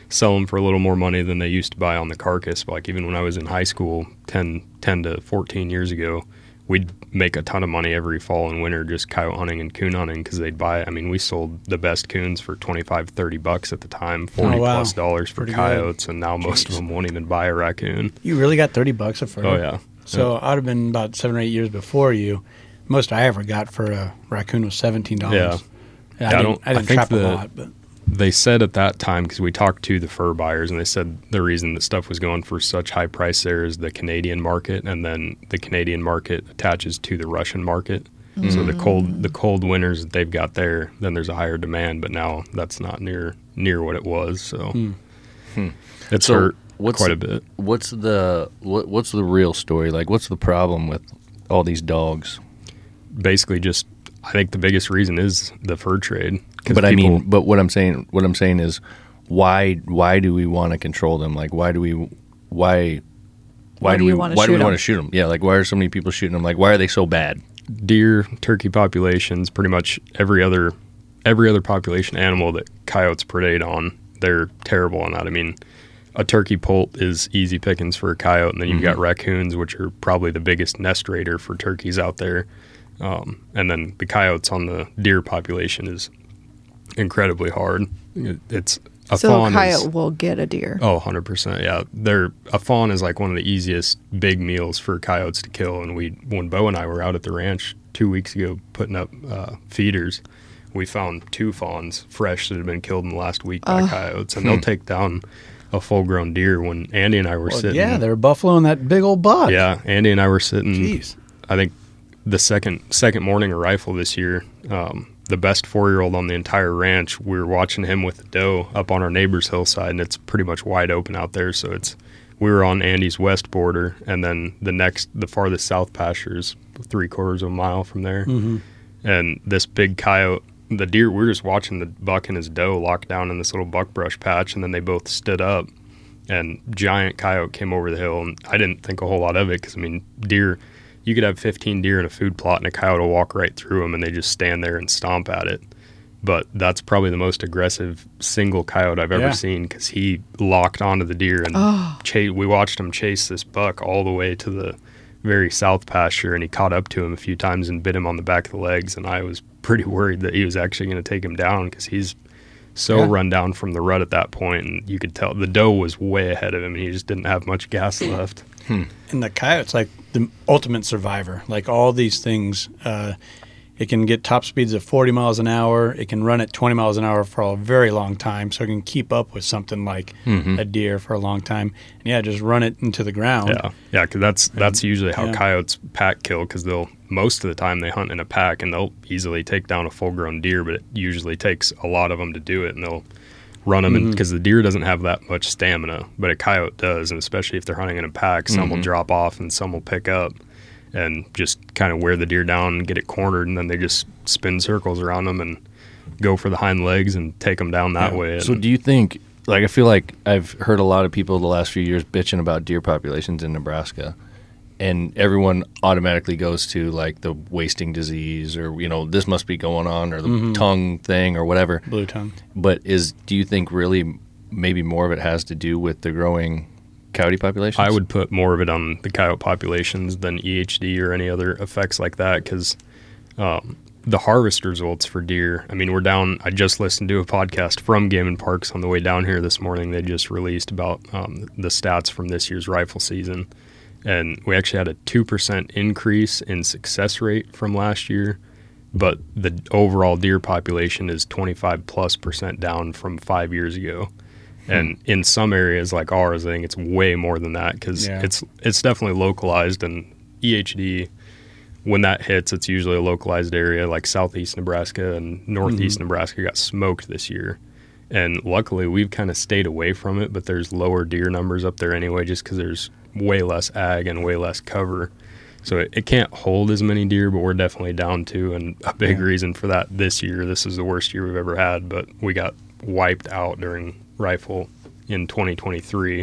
sell them for a little more money than they used to buy on the carcass. But like even when I was in high school, ten, ten to fourteen years ago, we'd make a ton of money every fall and winter just coyote hunting and coon hunting because they'd buy, I mean, we sold the best coons for twenty-five, thirty bucks at the time, forty Oh, wow. plus dollars for Pretty coyotes, good. and now most Jeez. of them won't even buy a raccoon. You really got thirty bucks a fur? Oh, yeah. So I'd have been about seven or eight years before you. Most I ever got for a raccoon was seventeen dollars. Yeah. Yeah, I, I didn't, don't- I I didn't think trap a the- lot, but They said at that time, because we talked to the fur buyers, and they said the reason that stuff was going for such high price there is the Canadian market, and then the Canadian market attaches to the Russian market. Mm. So the cold the cold winters that they've got there, then there's a higher demand, but now that's not near near what it was. So Hmm. it's So hurt what's quite the, a bit. What's the what, what's the real story? Like, what's the problem with all these dogs? Basically, just I think the biggest reason is the fur trade. 'Cause But I people- mean, but what I'm saying, what I'm saying is, why why do we want to control them? Like, why do we why why, Why do do we you wanna why do we shoot want 'em? to shoot them? Yeah, like why are so many people shooting them? Like, why are they so bad? deer, turkey populations, pretty much every other every other population animal that coyotes predate on, they're terrible on that. I mean, a turkey poult is easy pickings for a coyote, and then you've got raccoons, which are probably the biggest nest raider for turkeys out there. Um, and then the coyotes on the deer population is incredibly hard. It, it's a so a fawn coyote is, will get a deer. Oh, one hundred percent. Yeah. They're, a fawn is like one of the easiest big meals for coyotes to kill. And we, when Bo and I were out at the ranch two weeks ago putting up uh, feeders, we found two fawns fresh that had been killed in the last week by Oh. coyotes. And they'll take down a full grown deer. When Andy and I were well, sitting. yeah, they were buffaloing that big old buck. Yeah. Andy and I were sitting. Jeez. I think the second second morning of rifle this year, um, the best four-year-old on the entire ranch, we were watching him with the doe up on our neighbor's hillside, and it's pretty much wide open out there. So it's we were on Andy's west border, and then the next, the farthest south pasture is three quarters of a mile from there. Mm-hmm. And this big coyote, the deer, we were just watching the buck and his doe locked down in this little buckbrush patch, and then they both stood up, and giant coyote came over the hill, and I didn't think a whole lot of it because, I mean, deer, you could have fifteen deer in a food plot, and a coyote will walk right through them, and they just stand there and stomp at it. But that's probably the most aggressive single coyote I've ever Yeah. seen because he locked onto the deer, and Oh. cha- we watched him chase this buck all the way to the very south pasture, and he caught up to him a few times and bit him on the back of the legs, and I was pretty worried that he was actually going to take him down because he's so Yeah. run down from the rut at that point, and you could tell the doe was way ahead of him, and he just didn't have much gas left. And the coyote's like the ultimate survivor. Like all these things, uh, it can get top speeds of forty miles an hour. It can run at twenty miles an hour for a very long time. So it can keep up with something like Mm-hmm. a deer for a long time. And yeah, just run it into the ground. Yeah, yeah, because that's that's usually how yeah. coyotes pack kill. Because they'll most of the time they hunt in a pack, and they'll easily take down a full grown deer, but it usually takes a lot of them to do it, and they'll run them Mm-hmm. because the deer doesn't have that much stamina, but a coyote does, and especially if they're hunting in a pack, some Mm-hmm. will drop off and some will pick up and just kind of wear the deer down and get it cornered, and then they just spin circles around them and go for the hind legs and take them down that Yeah. way. So And- do you think, like, I feel like I've heard a lot of people the last few years bitching about deer populations in Nebraska, and everyone automatically goes to like the wasting disease, or you know, this must be going on, or the Mm-hmm. tongue thing, or whatever. Blue tongue. But is do you think really maybe more of it has to do with the growing coyote populations? I would put more of it on the coyote populations than E H D or any other effects like that, because um, the harvest results for deer, I mean, we're down, I just listened to a podcast from Game and Parks on the way down here this morning. They just released about um, the stats from this year's rifle season. And we actually had a two percent increase in success rate from last year, but the overall deer population is twenty-five plus percent down from five years ago. And in some areas like ours, I think it's way more than that because Yeah. it's it's definitely localized. And E H D, when that hits, it's usually a localized area like southeast Nebraska and northeast Nebraska got smoked this year. And luckily, we've kind of stayed away from it, but there's lower deer numbers up there anyway just because there's way less ag and way less cover. So it, it can't hold as many deer, but we're definitely down to. And a big Yeah. reason for that this year, this is the worst year we've ever had, but we got wiped out during rifle in twenty twenty-three.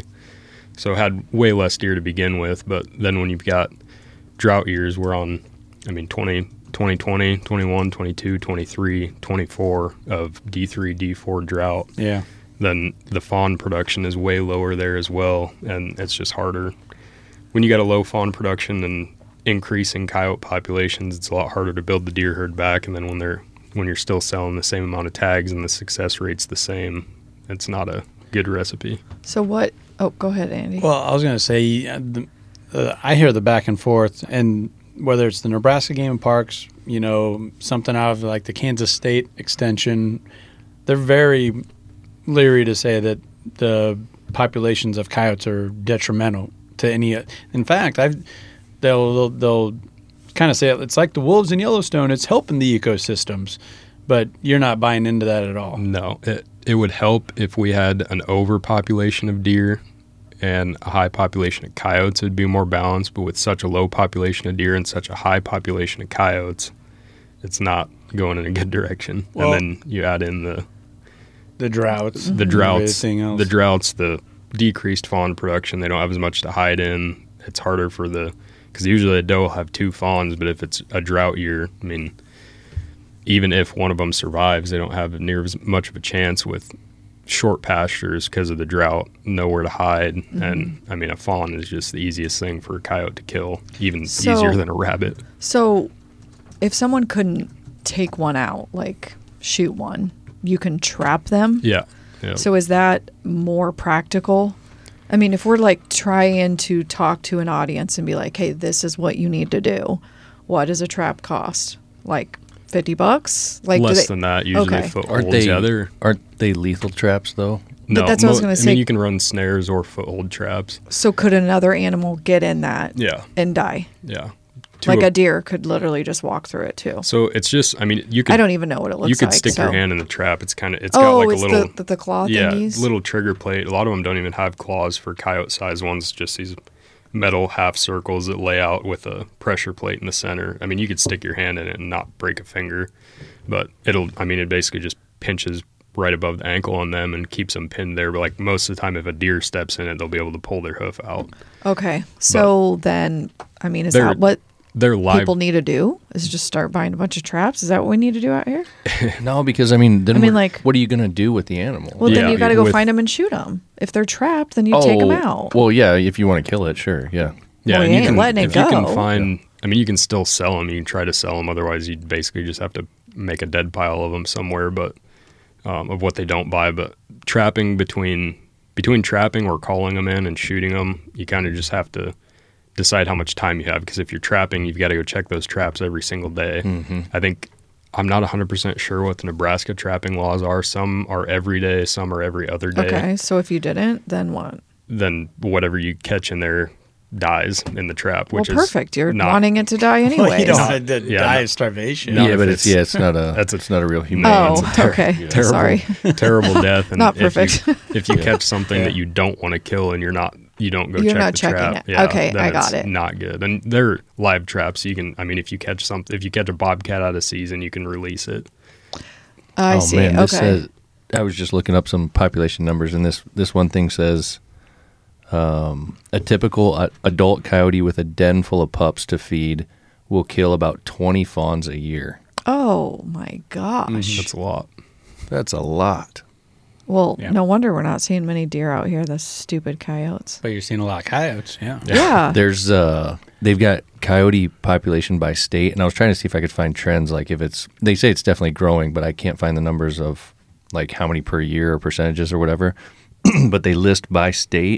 So had way less deer to begin with, but then when you've got drought years, we're on, I mean, twenty, twenty twenty, twenty-one, twenty-two, twenty-three, twenty-four of D three, D four drought. Yeah. then the fawn production is way lower there as well, and it's just harder. When you got a low fawn production and increasing coyote populations, it's a lot harder to build the deer herd back, and then when they're when you're still selling the same amount of tags and the success rate's the same, it's not a good recipe. So what? Oh, go ahead, Andy. Well, I was going to say, uh, the, uh, I hear the back and forth, and whether it's the Nebraska Game and Parks, you know, something out of like the Kansas State extension, they're very leery to say that the populations of coyotes are detrimental to any. In fact, I've they'll they'll, they'll kind of say it's like the wolves in Yellowstone. It's helping the ecosystems, but you're not buying into that at all. No, it it would help if we had an overpopulation of deer and a high population of coyotes. It'd be more balanced, but with such a low population of deer and such a high population of coyotes, it's not going in a good direction. Well, and then you add in the the droughts, the droughts, everything else. the droughts, the decreased fawn production. They don't have as much to hide in. It's harder for the because usually a doe will have two fawns, but if it's a drought year, I mean, even if one of them survives, they don't have near as much of a chance with short pastures because of the drought, nowhere to hide. Mm-hmm. And I mean, a fawn is just the easiest thing for a coyote to kill, even So- easier than a rabbit. So, if someone couldn't take one out, like shoot one, you can trap them. Yeah. yeah. So is that more practical? I mean, if we're like trying to talk to an audience and be like, "Hey, this is what you need to do," what does a trap cost? Like fifty bucks? Like do Less they- than that, usually Okay. footholds. Aren't they yeah, they're, aren't they lethal traps though? no, that's what I was mo- gonna I say. mean, you can run snares or foothold traps. So could another animal get in that Yeah. and die? Yeah. To Like a- a deer could literally just walk through it too. So it's just, I mean, you could. I don't even know what it looks You could like. stick so. your hand in the trap. It's kind of, it's Oh, got like it's a little, the, the the claw yeah, thingies. little trigger plate. A lot of them don't even have claws for coyote-sized ones. Just these metal half circles that lay out with a pressure plate in the center. I mean, you could stick your hand in it and not break a finger, but it'll. I mean, it basically just pinches right above the ankle on them and keeps them pinned there. But like most of the time, if a deer steps in it, they'll be able to pull their hoof out. Okay, so then I mean, is They're- that what They're live. people need to do? Is just start buying a bunch of traps? Is that what we need to do out here? No, because I mean, then I mean, what- like- what are you gonna do with the animal? Well, Yeah, then you got to go with- find them and shoot them. If they're trapped, then you take them out. Well, yeah, if you want to kill it, sure, yeah. Yeah, Well, and you you ain't can, letting it if you can go. find, I mean, you can still sell them. You can try to sell them. Otherwise, you basically just have to make a dead pile of them somewhere. But um, of what they don't buy. But trapping between between trapping or calling them in and shooting them, you kind of just have to decide how much time you have. Because if you're trapping, you've got to go check those traps every single day. Mm-hmm. I think I'm not one hundred percent sure what the Nebraska trapping laws are. Some are every day, some are every other day. Okay, so if you didn't, then what? Then whatever you catch in there dies in the trap, Well, which is perfect. You're not, wanting it to die anyway. Well, you don't Not- want to yeah, die no. of starvation. No, yeah, if but it's, it's- yeah, it's not a that's a- it's not a real humane. Oh, it's a ter- okay. terrible, Sorry. terrible death. And Not if perfect. You, if you catch something Yeah. that you don't want to kill and you're not, you don't go You're check not the checking trap. it. Yeah, Okay, then I got it's it. Not good. And they're live traps. So you can, I mean, if you catch something, if you catch a bobcat out of season, you can release it. I oh see. man, okay. this says I was just looking up some population numbers, and this this one thing says um, a typical uh, adult coyote with a den full of pups to feed will kill about twenty fawns a year. oh my gosh. Mm-hmm. That's a lot. That's a lot. Well, Yeah. no wonder we're not seeing many deer out here. The stupid coyotes. But you're seeing a lot of coyotes, yeah. Yeah. There's uh they've got coyote population by state, and I was trying to see if I could find trends, like if it's they say it's definitely growing, but I can't find the numbers of like how many per year or percentages or whatever. But they list by state,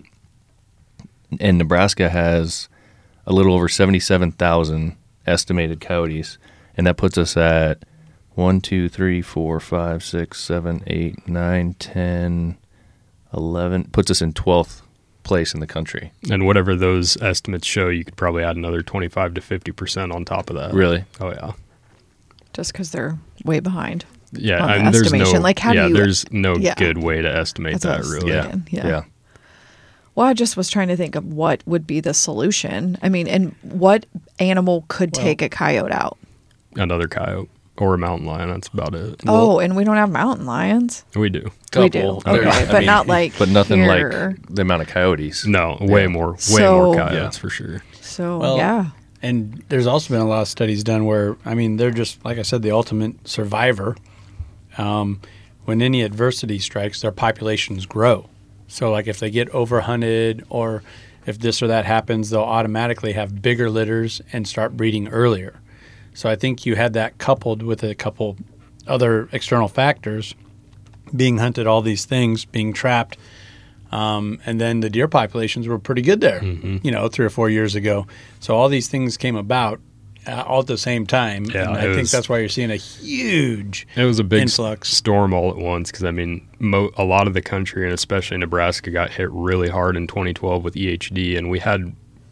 and Nebraska has a little over seventy-seven thousand estimated coyotes, and that puts us at one, two, three, four, five, six, seven, eight, nine, ten, eleven. Puts us in twelfth place in the country. And whatever those estimates show, you could probably add another twenty-five to fifty percent on top of that. Really? Oh, yeah. Just because they're way behind. Yeah, On the and there's no estimation. Like, how do yeah, you- there's no Yeah. good way to estimate That's what I that was really. thinking. Yeah. Yeah. Well, I just was trying to think of what would be the solution. I mean, and what animal could take a coyote out? Another coyote or a mountain lion. That's about it. Oh, and we don't have mountain lions. We do. We do. Couple. There's- Okay, but not like but nothing here. like the amount of coyotes. No, way Yeah. more, way So- more coyotes Yeah. for sure. So Well, yeah. And there's also been a lot of studies done where, I mean, they're just, like I said, the ultimate survivor. Um, when any adversity strikes, their populations grow. So like if they get overhunted or if this or that happens, they'll automatically have bigger litters and start breeding earlier. So I think you had that coupled with a couple other external factors, being hunted, all these things, being trapped. Um, and then the deer populations were pretty good there, Mm-hmm. you know, three or four years ago. So all these things came about uh, all at the same time. Yeah, and I it think was- that's why you're seeing a huge It was a big influx. s- storm all at once because, I mean, mo- a lot of the country, and especially Nebraska, got hit really hard in twenty twelve with E H D. And we had,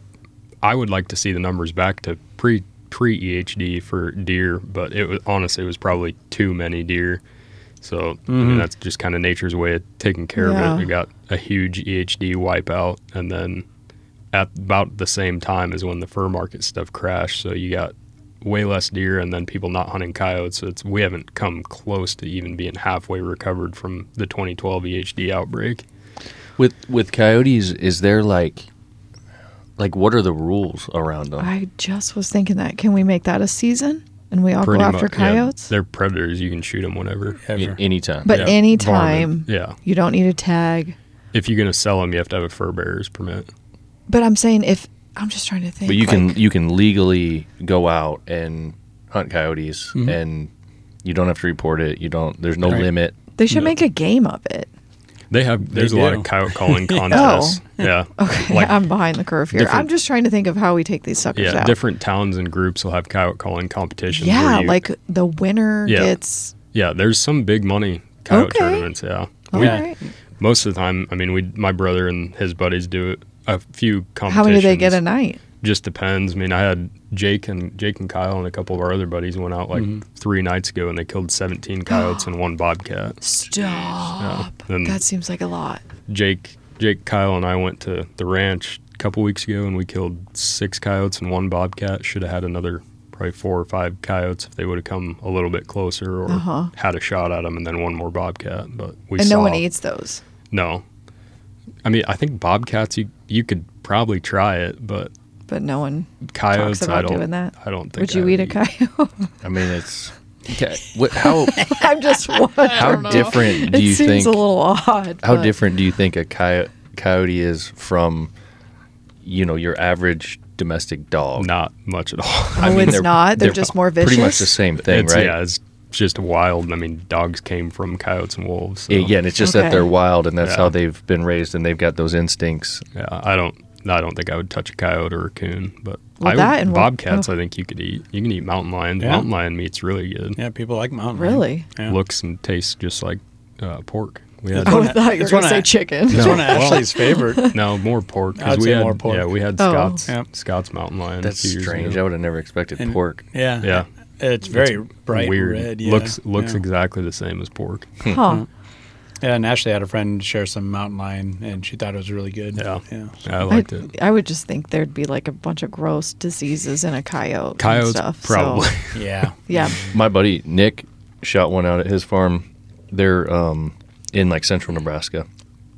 I would like to see the numbers back to pre, pre-E H D for deer, but it was honestly, it was probably too many deer. So, I Mm-hmm. mean, that's just kind of nature's way of taking care Yeah. of it. We got a huge E H D wipeout, and then at about the same time as when the fur market stuff crashed. So you got way less deer, and then people not hunting coyotes. So it's, we haven't come close to even being halfway recovered from the twenty twelve E H D outbreak. With with coyotes, is there like, like what are the rules around them? I just was thinking that. Can we make that a season and we all Pretty go after much, yeah, coyotes? they're predators. You can shoot them whenever. A- Ever. anytime. But Yeah, anytime, varmint, yeah. you don't need a tag. If you're going to sell them, you have to have a fur bearer's permit. But I'm saying if I'm just trying to think. But you can like- you can legally go out and hunt coyotes, Mhm. and you don't have to report it. You don't. There's no Right. limit. They should No. make a game of it. They have. They There's a lot do. of coyote calling contests. Yeah. Okay, Like, I'm behind the curve here. different- I'm just trying to think of how we take these suckers yeah. out. Different towns and groups will have coyote calling competitions. Yeah, where you- like the winner Yeah. gets. yeah. There's some big money coyote Okay. tournaments. Yeah. All Yeah. right. Most of the time, I mean, we, my brother and his buddies do it. A few competitions. How many do they get a night? Just depends. I mean, I had Jake and Jake and Kyle and a couple of our other buddies went out like Mhm. three nights ago, and they killed seventeen coyotes and one bobcat. Stop. Yeah. And That seems like a lot. Jake, Jake, Kyle, and I went to the ranch a couple weeks ago, and we killed six coyotes and one bobcat. Should have had another probably four or five coyotes if they would have come a little bit closer or Uh-huh. had a shot at them, and then one more bobcat. But we And saw no one eats those. No, I mean, I think bobcats you you could probably try it, but But no one coyotes, talks about I don't. doing that. I don't think. Would you I eat a coyote? I mean, it's okay. What, how I'm just wondering. how different do it you seems think? a little odd. How but- different do you think a coyote, coyote is from, you know, your average domestic dog? Not much at all. Oh, it's not? They're just more Pretty much vicious? the same thing, it's, right? Yeah, it's just wild. I mean, dogs came from coyotes and wolves. So, Yeah, and it's just that Okay. they're wild, and that's Yeah. how they've been raised, and they've got those instincts. yeah, I don't. I don't think I would touch a coyote or a coon, but Well, I that would, and what- bobcats. oh. I think you could eat. You can eat mountain lions. Yeah. Mountain lion meat's really good. Yeah, people like mountain lion. Really? Yeah. Looks and tastes just like uh, pork. We had It's Oh, one I of- thought you were it's going to one say of- chicken. It's No. one of Ashley's favorite. no more pork. 'cause I'd we say had, more pork. Yeah, we had Oh. Scott's Yeah. Scott's mountain lion. That's a few years strange. ago. I would have never expected And- pork. Yeah. Yeah. It's very bright Weird. red. Yeah. Looks looks yeah. exactly the same as pork. Huh. Yeah, and Ashley had a friend share some mountain lion, and she thought it was really good. Yeah. Yeah. I liked I, it. I would just think there'd be like a bunch of gross diseases in a coyote. and Coyotes stuff. so- probably. Yeah. yeah. My buddy Nick shot one out at his farm. They're um, in like central Nebraska,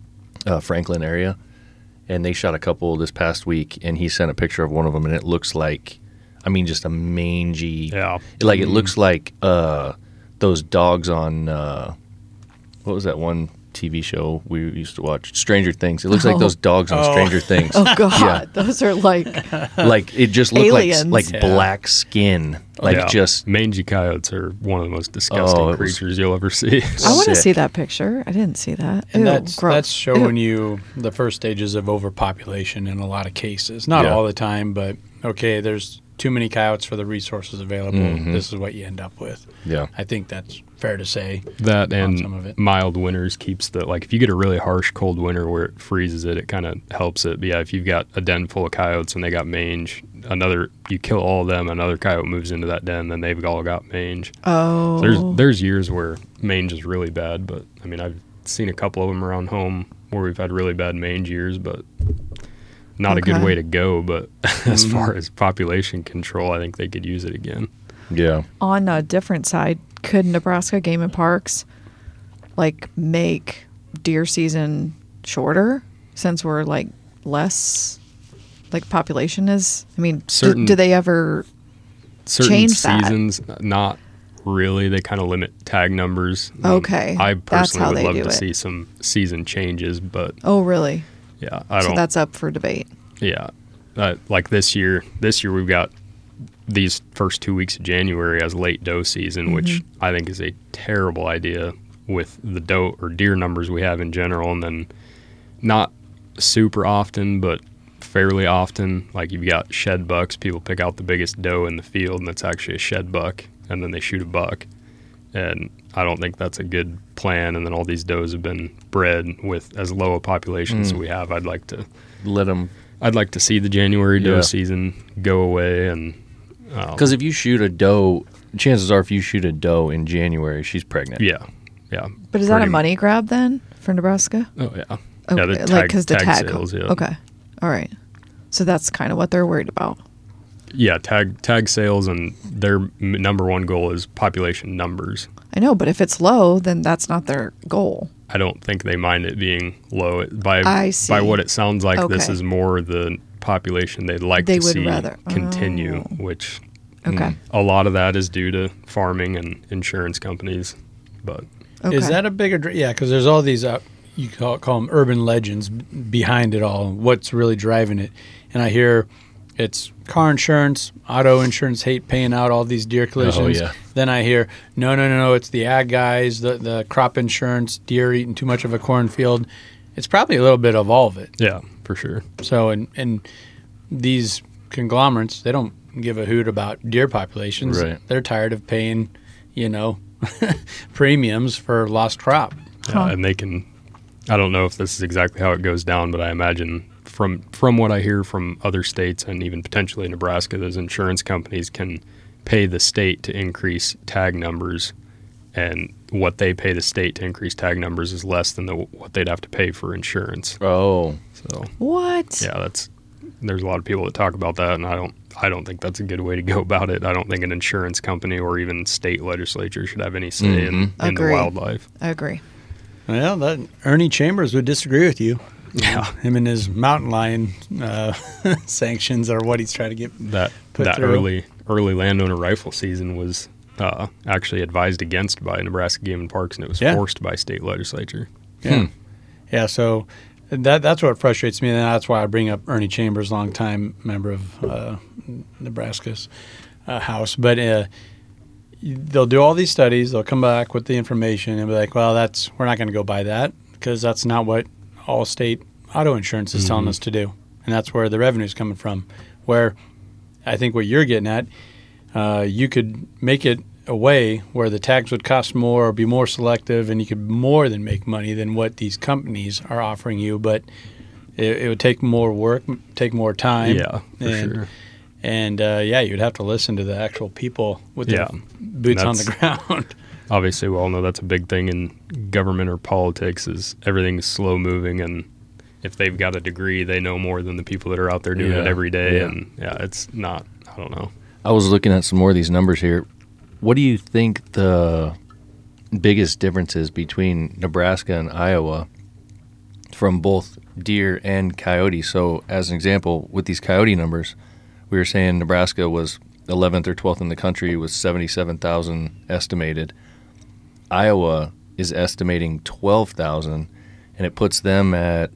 uh, Franklin area, and they shot a couple this past week. And he sent a picture of one of them, and it looks like, I mean, just a mangy. Yeah. Like it looks like uh, those dogs on uh, what was that one T V show we used to watch, Stranger Things. It looks Oh. like those dogs on Oh. Stranger Things. Oh God, Yeah. those are like Like it just looked like Aliens. like Yeah. black skin, like Yeah. just. mangy coyotes are one of the most disgusting Oh, it was- creatures you'll ever see. I want to Sick. see that picture. I didn't see that. And Ew, that's gross. that's showing Ew. you the first stages of overpopulation in a lot of cases. Not Yeah. all the time, but okay, there's too many coyotes for the resources available. Mhm. This is what you end up with. Yeah. I think that's fair to say. That on some of and it. mild winters keeps the, like, if you get a really harsh cold winter where it freezes it, it kind of helps it. But yeah, if you've got a den full of coyotes and they got mange, another, you kill all of them, another coyote moves into that den, then they've all got mange. Oh. There's there's years where mange is really bad, but I mean, I've seen a couple of them around home where we've had really bad mange years, but not a good Okay. way to go. But as far as population control, I think they could use it again. Yeah. On a different side, could Nebraska Game and Parks like make deer season shorter since we're like less like population is? I mean, do, Certain- do they ever Certain Change that. seasons, not really. They kind of limit tag numbers. Um, Okay, I that's personally how would they love do to it. see some season changes, but Oh, really? yeah, I So don't. that's up for debate. Yeah, uh, like this year. This year we've got these first two weeks of January as late doe season, which Mm-hmm. I think is a terrible idea with the doe or deer numbers we have in general, and then not super often, but fairly often. Like you've got shed bucks. People pick out the biggest doe in the field, and that's actually a shed buck, and then they shoot a buck. And I don't think that's a good plan. And then all these does have been bred with as low a population as we have. I'd like to Let them. I'd like to see the January doe Yeah. season go away. And um, Because if you shoot a doe, chances are if you shoot a doe in January, she's pregnant. yeah, yeah. But is that a pretty- money grab then for Nebraska? Oh yeah, Okay, yeah. The like tag, because the tag, tag. sales. Yeah, Okay, all right. So that's kind of what they're worried about. yeah. Tag tag sales, and their m- number one goal is population numbers. I know, but if it's low, then that's not their goal. I don't think they mind it being low. It- By I see. by what it sounds like, this Okay. is more the population they'd like They to would see rather- continue, oh. which Okay. a lot of that is due to farming and insurance companies. But Okay. Is that a bigger? dr- Yeah, because there's all these uh, you call, call them urban legends b- behind it all. What's really driving it? And I hear it's car insurance, auto insurance, hate paying out all these deer collisions. yeah. Then I hear no, no, no, no. It's the ag guys, the the crop insurance, deer eating too much of a cornfield. It's probably a little bit of all of it. yeah, for sure. So, and and these conglomerates, they don't give a hoot about deer populations. Right. They're tired of paying, you know, premiums for lost crop. Huh. Yeah, and they can. I don't know if this is exactly how it goes down, but I imagine from from what I hear from other states and even potentially Nebraska, those insurance companies can pay the state to increase tag numbers, and what they pay the state to increase tag numbers is less than the, what they'd have to pay for insurance. Oh, So What? yeah, that's there's a lot of people that talk about that, and I don't I don't think that's a good way to go about it. I don't think an insurance company or even state legislature should have any say in, in the Agree. wildlife. I agree. Well, that Ernie Chambers would disagree with you. Yeah. Him and his mountain lion uh, sanctions are what he's trying to get. That Put that through. early early landowner rifle season was uh, actually advised against by Nebraska Game and Parks, and it was Yeah. forced by state legislature. Yeah, yeah. So that that's what frustrates me, and that's why I bring up Ernie Chambers, longtime member of uh, Nebraska's uh, House. But uh, they'll do all these studies, they'll come back with the information, and be like, "Well, that's we're not going to go by that because that's not what all state auto insurance is telling us to do," and that's where the revenue is coming from. Where I think what you're getting at, uh, you could make it a way where the tags would cost more or be more selective, and you could more than make money than what these companies are offering you, but it, it would take more work, take more time. Yeah, for and, sure. And uh, yeah, you'd have to listen to the actual people with Yeah, their boots on the ground. Obviously, we all know that's a big thing in government or politics is everything's slow moving, and if they've got a degree, they know more than the people that are out there doing it Yeah, every day. yeah. And yeah, it's not. I don't know. I was looking at some more of these numbers here. What do you think the biggest difference is between Nebraska and Iowa from both deer and coyote? So, as an example, with these coyote numbers, we were saying Nebraska was eleventh or twelfth in the country with seventy-seven thousand estimated. Iowa is estimating twelve thousand, and it puts them at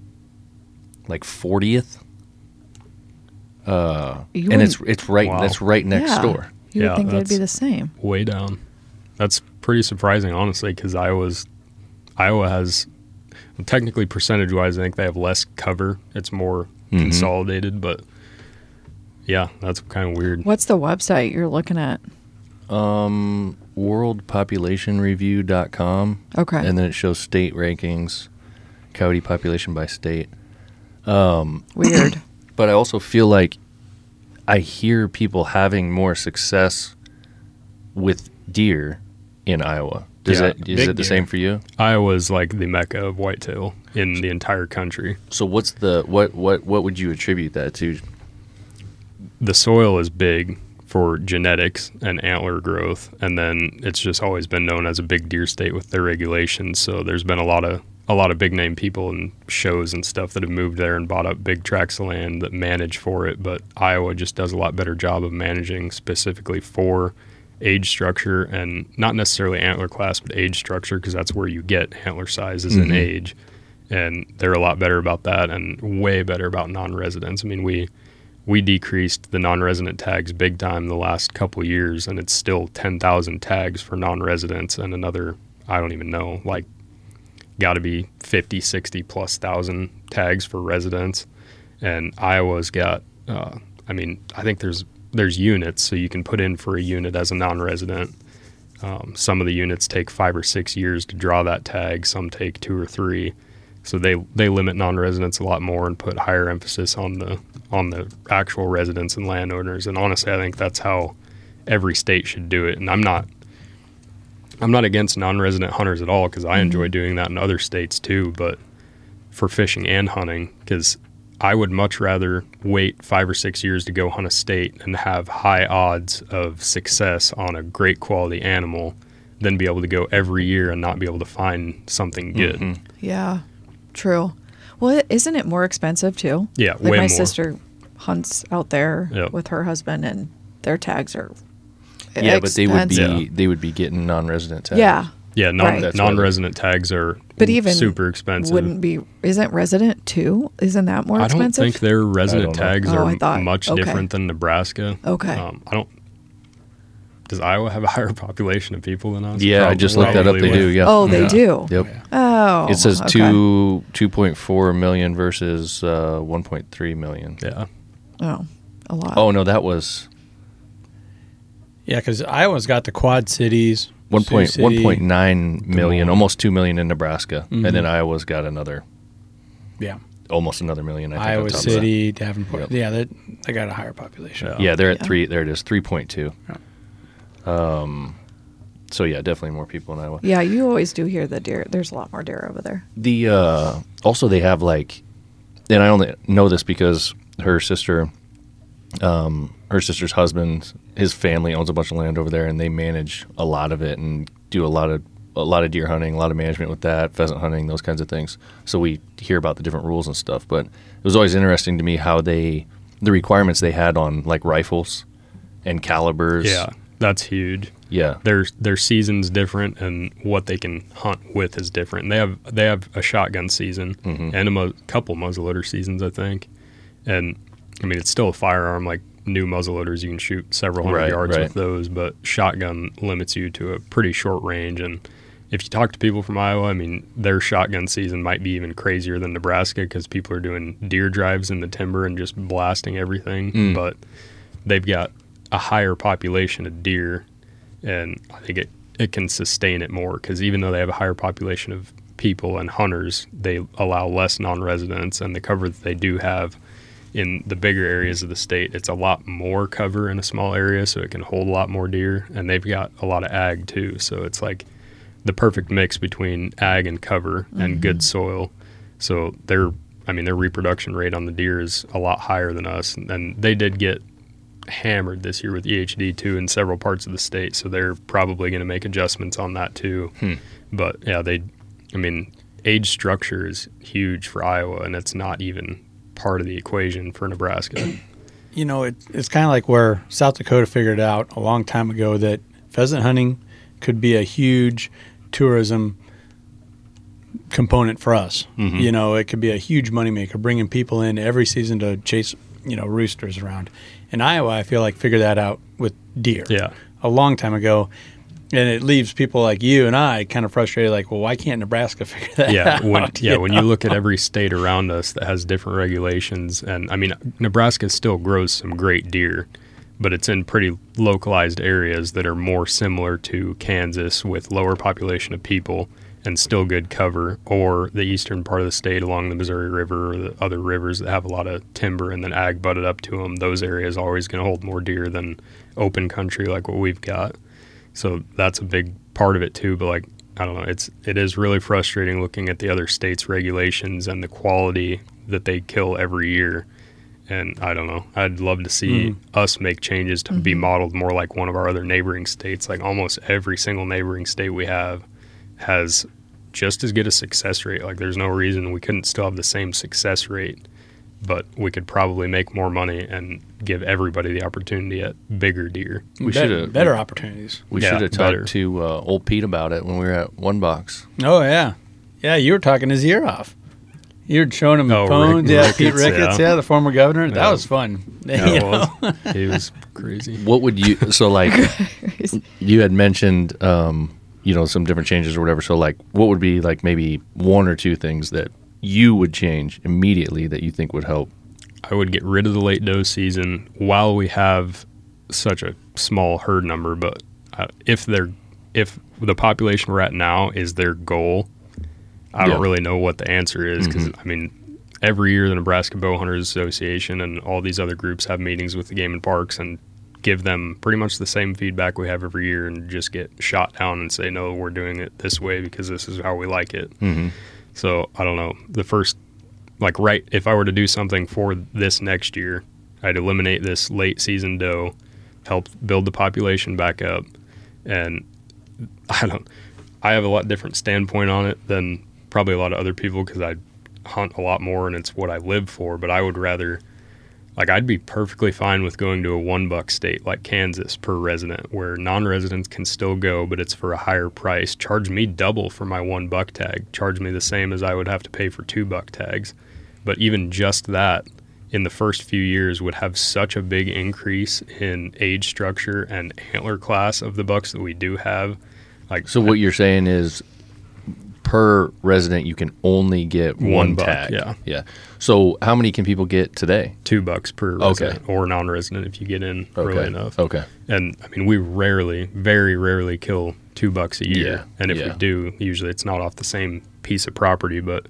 like fortieth. Uh, You and it's wouldn't- it's right Wow. that's right next yeah. door. You would Yeah, think they'd be that's- the same. Way down. That's pretty surprising, honestly, because Iowa's Iowa has technically percentage wise, I think they have less cover. It's more Mhm. consolidated, but yeah, that's kind of weird. What's the website you're looking at? Um, world population review dot com. Okay. And then it shows state rankings, coyote population by state. Um, Weird. but I also feel like I hear people having more success with deer in Iowa. Does Yeah, it is big it the deer. same for you? Iowa's like the mecca of whitetail in the entire country. So what's the what what what would you attribute that to? The soil is big for genetics and antler growth, and then it's just always been known as a big deer state with their regulations. So there's been a lot of a lot of big name people and shows and stuff that have moved there and bought up big tracts of land that manage for it. But Iowa just does a lot better job of managing specifically for age structure, and not necessarily antler class, but age structure, because that's where you get antler sizes Mhm. and age. And they're a lot better about that and way better about non-residents. I mean, we we decreased the non-resident tags big time the last couple of years, and it's still ten thousand tags for non-residents and another, I don't even know, like got to be fifty, sixty plus thousand tags for residents. And Iowa's got, uh, I mean, I think there's there's units, so you can put in for a unit as a non-resident. Um, some of the units take five or six years to draw that tag. Some take two or three. So they they limit non-residents a lot more and put higher emphasis on the on the actual residents and landowners. And honestly, I think that's how every state should do it. And I'm not I'm not against non-resident hunters at all, because I enjoy doing that in other states too. But for fishing and hunting, because I would much rather wait five or six years to go hunt a state and have high odds of success on a great quality animal than be able to go every year and not be able to find something good. Mm-hmm. Yeah, true. Well, isn't it more expensive too? Yeah, like way my more. sister hunts out there Yep. with her husband, and their tags are Yeah, but they would be expensive. they would be getting non-resident tags. Yeah, Yeah, non, Right. That's why non-resident tags are but even super expensive. Wouldn't be? Isn't resident too? Isn't that more I don't expensive? think their resident I don't know. tags Oh, are I thought- much okay. different than Nebraska. Okay. Um, I don't. Does Iowa have a higher population of people than us? Yeah, I just looked that up. Probably They do. with- Yeah. Oh, they Yeah. do. Yep. Oh, It says okay. two two point four million versus uh, one point three million. Yeah. Oh, a lot. Oh no, that was Yeah, because Iowa's got the Quad Cities. one Sioux point City. one point nine million, Moines. almost two million in Nebraska, Mhm. and then Iowa's got another Yeah. almost another million. I think, on Iowa top of that. City, Davenport. Yep. Yeah, they, they got a higher population. Yeah. Yeah, they're at Yeah. three. There it is, three point two. Um, so yeah, definitely more people in Iowa. Yeah, you always do hear the deer. There's a lot more deer over there. The uh, also they have like, and I only know this because her sister, um, her sister's husband, his family owns a bunch of land over there, and they manage a lot of it and do a lot of a lot of deer hunting, a lot of management with that, pheasant hunting, those kinds of things. So we hear about the different rules and stuff. But it was always interesting to me how they, the requirements they had on like rifles and calibers. Yeah, that's huge. Yeah. Their their season's different, and what they can hunt with is different. And they have they have a shotgun season Mhm. and a mo- couple muzzleloader seasons, I think. And I mean, it's still a firearm. Like new muzzleloaders, you can shoot several hundred Right, yards right. with those, but shotgun limits you to a pretty short range. And if you talk to people from Iowa, I mean, their shotgun season might be even crazier than Nebraska, because people are doing deer drives in the timber and just blasting everything. Mm. But they've got a higher population of deer, and I think it, it can sustain it more, because even though they have a higher population of people and hunters, they allow less non-residents, and the cover that they do have in the bigger areas of the state, it's a lot more cover in a small area, so it can hold a lot more deer. And they've got a lot of ag too, so it's like the perfect mix between ag and cover and good soil. So their, I mean, their reproduction rate on the deer is a lot higher than us, and they did get hammered this year with E H D too in several parts of the state, so they're probably going to make adjustments on that too. Hmm. But yeah, they, I mean, age structure is huge for Iowa, and it's not even part of the equation for Nebraska. You know, it, it's kind of like where South Dakota figured out a long time ago that pheasant hunting could be a huge tourism component for us. Mhm. You know, it could be a huge moneymaker, bringing people in every season to chase, you know, roosters around. In Iowa, I feel like figured that out with deer Yeah. a long time ago. And it leaves people like you and I kind of frustrated, like, well, why can't Nebraska figure that Yeah, out? when yeah, You when know? you look at every state around us that has different regulations, and I mean, Nebraska still grows some great deer, but it's in pretty localized areas that are more similar to Kansas, with lower population of people and still good cover, or the eastern part of the state along the Missouri River, or the other rivers that have a lot of timber and then ag butted up to them. Those areas are always going to hold more deer than open country like what we've got. So that's a big part of it too. But like, I don't know, it's it is really frustrating looking at the other states' regulations and the quality that they kill every year. And I don't know, I'd love to see us make changes to be modeled more like one of our other neighboring states. Like almost every single neighboring state we have has just as good a success rate. Like there's no reason we couldn't still have the same success rate but we could probably make more money and give everybody the opportunity at bigger deer. We Bet- should have better opportunities. We Yeah, should have better. talked to uh, old Pete about it when we were at One Box. Oh yeah, yeah. You were talking his ear off. You were showing him the Oh, phones. Rick- yeah, Ricketts, Pete Ricketts. yeah. Yeah. the former governor. That Yeah. was fun. Yeah, You it know? was. He was crazy. What would you? So like, you had mentioned, um, you know, some different changes or whatever. So like, what would be like maybe one or two things that you would change immediately that you think would help? I would get rid of the late doe season while we have such a small herd number. But uh, if they're if the population we're at now is their goal, I Yeah. don't really know what the answer is because I mean, every year the Nebraska Bow Hunters Association and all these other groups have meetings with the Game and Parks and give them pretty much the same feedback we have every year and just get shot down and say, no, we're doing it this way because this is how we like it. Mm-hmm. So I don't know. The first, like, right, if I were to do something for this next year, I'd eliminate this late season doe, help build the population back up, and I don't. I have a lot different standpoint on it than probably a lot of other people because I hunt a lot more and it's what I live for. But I would rather, like, I'd be perfectly fine with going to a one buck state like Kansas per resident, where non-residents can still go, but it's for a higher price. Charge me double for my one buck tag. Charge me the same as I would have to pay for two buck tags. But even just that, in the first few years, would have such a big increase in age structure and antler class of the bucks that we do have. Like, So what you're saying is, per resident, you can only get one, One buck, tag. yeah. Yeah. So how many can people get today? two bucks per Okay. resident or non-resident if you get in early Okay. enough. Okay. And I mean, we rarely, very rarely kill two bucks a year. Yeah, And if yeah. we do, usually it's not off the same piece of property. But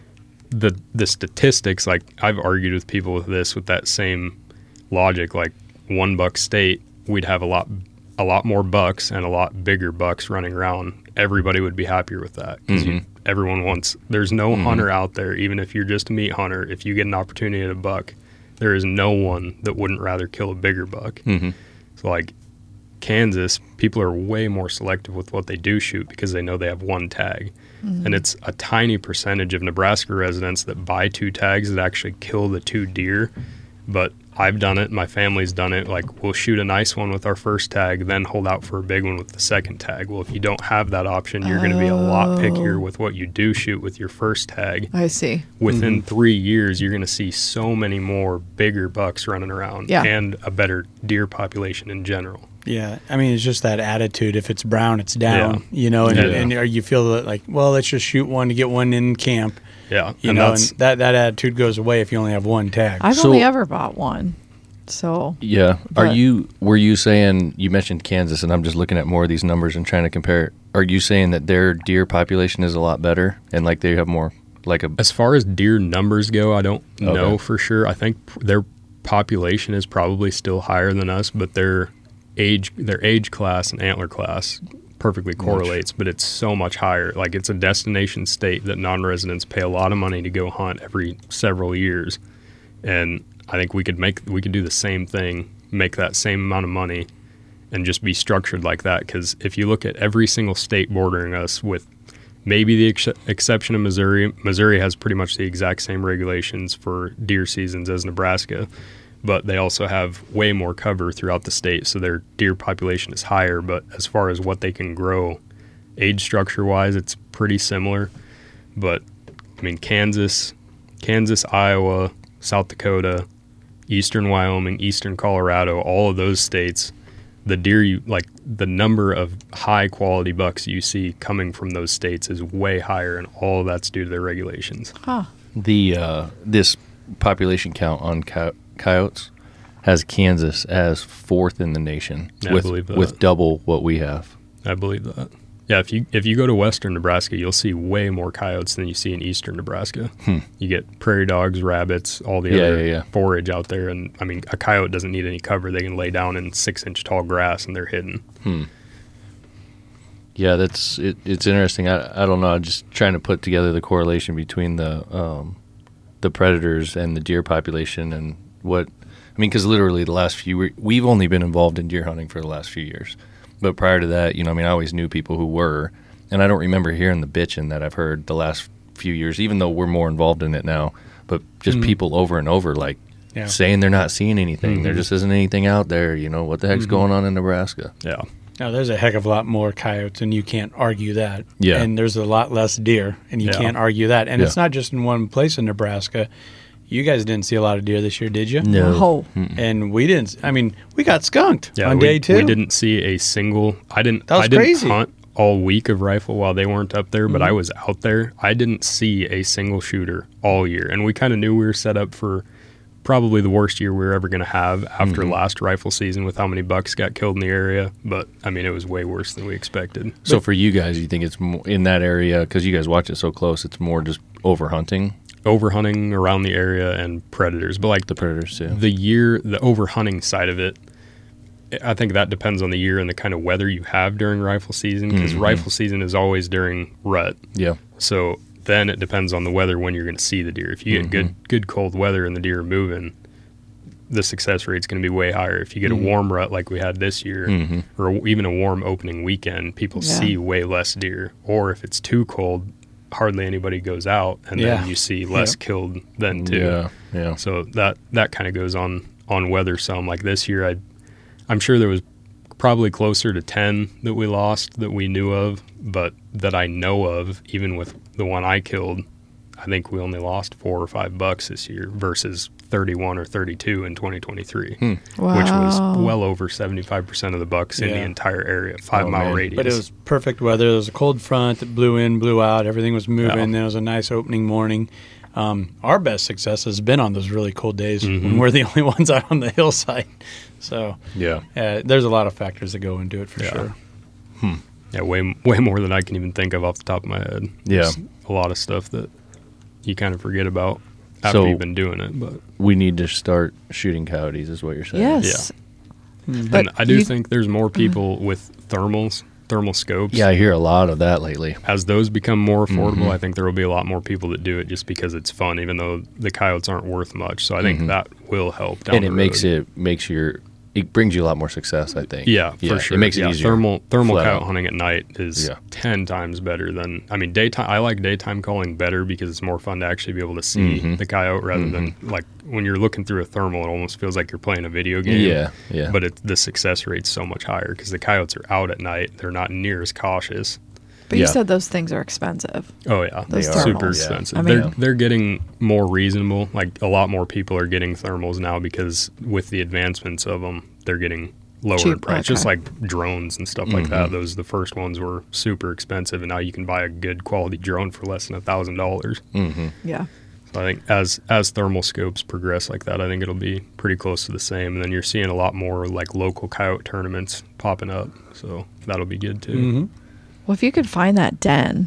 the the statistics, like I've argued with people with this, with that same logic, like one buck state, we'd have a lot a lot more bucks and a lot bigger bucks running around. Everybody would be happier with that because Mhm. everyone wants. There's no Mhm. hunter out there, even if you're just a meat hunter. If you get an opportunity at a buck, there is no one that wouldn't rather kill a bigger buck. Mm-hmm. So like Kansas, people are way more selective with what they do shoot because they know they have one tag. And it's a tiny percentage of Nebraska residents that buy two tags that actually kill the two deer. But I've done it. My family's done it. Like, we'll shoot a nice one with our first tag, then hold out for a big one with the second tag. Well, if you don't have that option, you're going to be a lot pickier with what you do shoot with your first tag. I see. Within three years, you're going to see so many more bigger bucks running around Yeah. and a better deer population in general. Yeah, I mean, it's just that attitude. If it's brown, it's down. You know, and, Yeah. and or you feel that like, well, let's just shoot one to get one in camp. Yeah. You and know, that's, and that that attitude goes away if you only have one tag. I've So- only ever bought one. So Yeah. Are But- you, were you saying, you mentioned Kansas, and I'm just looking at more of these numbers and trying to compare. Are you saying that their deer population is a lot better and like they have more, like a, as far as deer numbers go, I don't Okay. know for sure. I think p- their population is probably still higher than us, but their age, their age class and antler class perfectly correlates, but it's so much higher. Like, it's a destination state that non-residents pay a lot of money to go hunt every several years. And I think we could make, we could do the same thing, make that same amount of money and just be structured like that. Because if you look at every single state bordering us, with maybe the ex- exception of Missouri, Missouri has pretty much the exact same regulations for deer seasons as Nebraska, but they also have way more cover throughout the state, so their deer population is higher. But as far as what they can grow, age structure wise, it's pretty similar. But I mean, Kansas, Kansas, Iowa, South Dakota, Eastern Wyoming, Eastern Colorado, all of those states, the deer you like, the number of high quality bucks you see coming from those states is way higher, and all of that's due to their regulations. huh. the, uh, this population count on coy- coyotes has Kansas as fourth in the nation Yeah, I with, believe that. with double what we have. I believe that. Yeah, if you if you go to western Nebraska, you'll see way more coyotes than you see in eastern Nebraska. Hmm. You get prairie dogs, rabbits, all the Yeah, other yeah, yeah. forage out there. And I mean, a coyote doesn't need any cover. They can lay down in six inch tall grass and they're hidden. Hmm. Yeah, that's it, it's interesting. I I don't know. I'm just trying to put together the correlation between the um, the predators and the deer population and what I mean. Because literally the last few we- we've only been involved in deer hunting for the last few years, but prior to that, you know, I mean, I always knew people who were, and I don't remember hearing the bitching that I've heard the last few years, even though we're more involved in it now. but just Mhm. people over and over, like, Yeah. saying they're not seeing anything. Mhm. There just isn't anything out there. You know, what the heck's Mhm. going on in Nebraska? Yeah. Now, there's a heck of a lot more coyotes, and you can't argue that. Yeah. And there's a lot less deer, and you Yeah. can't argue that. And Yeah. it's not just in one place in Nebraska. You guys didn't see a lot of deer this year, did you? No. And we didn't. I mean, we got skunked Yeah, on we, day two. we didn't see a single. I didn't. That was I didn't crazy. hunt all week of rifle while they weren't up there, but Mhm. I was out there. I didn't see a single shooter all year, and we kind of knew we were set up for probably the worst year we were ever going to have after Mhm. last rifle season with how many bucks got killed in the area. But I mean, it was way worse than we expected. So for you guys, you think it's more in that area because you guys watch it so close? It's more just over hunting Overhunting around the area and predators, but like the predators too. the year, the overhunting side of it, I think that depends on the year and the kind of weather you have during rifle season, because Mhm. rifle season is always during rut. Yeah, So then it depends on the weather when you're going to see the deer. If you get Mhm. good good cold weather and the deer are moving, the success rate's going to be way higher. If you get Mhm. a warm rut like we had this year, Mhm. or even a warm opening weekend, people Yeah. see way less deer. Or if it's too cold, hardly anybody goes out, and Yeah. then you see less Yeah. killed then too. yeah, yeah. So that that kind of goes on on weather some. Like this year, I I'm sure there was probably closer to ten that we lost that we knew of, but that I know of, even with the one I killed, I think we only lost four or five bucks this year versus thirty-one or thirty-two in twenty twenty-three, Hmm. Wow. which was well over seventy-five percent of the bucks in the Yeah. entire area, five Oh, mile man. radius. But it was perfect weather. There was a cold front that blew in, blew out. Everything was moving. Yeah. Then it was a nice opening morning. Um, our best success has been on those really cold days when Mhm. we're the only ones out on the hillside. So Yeah. uh, there's a lot of factors that go into it for Yeah. sure. Yeah, way way more than I can even think of off the top of my head. Yeah. There's a lot of stuff that you kind of forget about after So- you've been doing it. But We need to start shooting coyotes, is what you're saying. Yes. Mm. But and I do you- think there's more people with thermals, thermal scopes. Yeah, I hear a lot of that lately. As those become more affordable, Mhm. I think there will be a lot more people that do it just because it's fun, even though the coyotes aren't worth much. So I think Mhm. that will help down And the it makes road. it makes your it brings you a lot more success, I think. Yeah, for sure. It makes it yeah, easier. Thermal thermal flat coyote out. hunting at night is Yeah. ten times better than. I mean, daytime. I like daytime calling better because it's more fun to actually be able to see Mhm. the coyote rather than like when you're looking through a thermal. It almost feels like you're playing a video game. Yeah, yeah. But it, the success rate's so much higher because the coyotes are out at night. They're not near as cautious. But you Yeah. said those things are expensive. Oh yeah, Those they are super thermals. expensive. I mean- they're they're getting more reasonable. Like a lot more people are getting thermals now because with the advancements of them, they're getting lower in Cheap, price. Just okay. like drones and stuff like Mhm. that. Those the first ones were super expensive, and now you can buy a good quality drone for less than a thousand dollars. Mm-hmm. Yeah. So I think as as thermal scopes progress like that, I think it'll be pretty close to the same. And then you're seeing a lot more like local coyote tournaments popping up, so that'll be good too. Mm-hmm. Well, if you could find that den,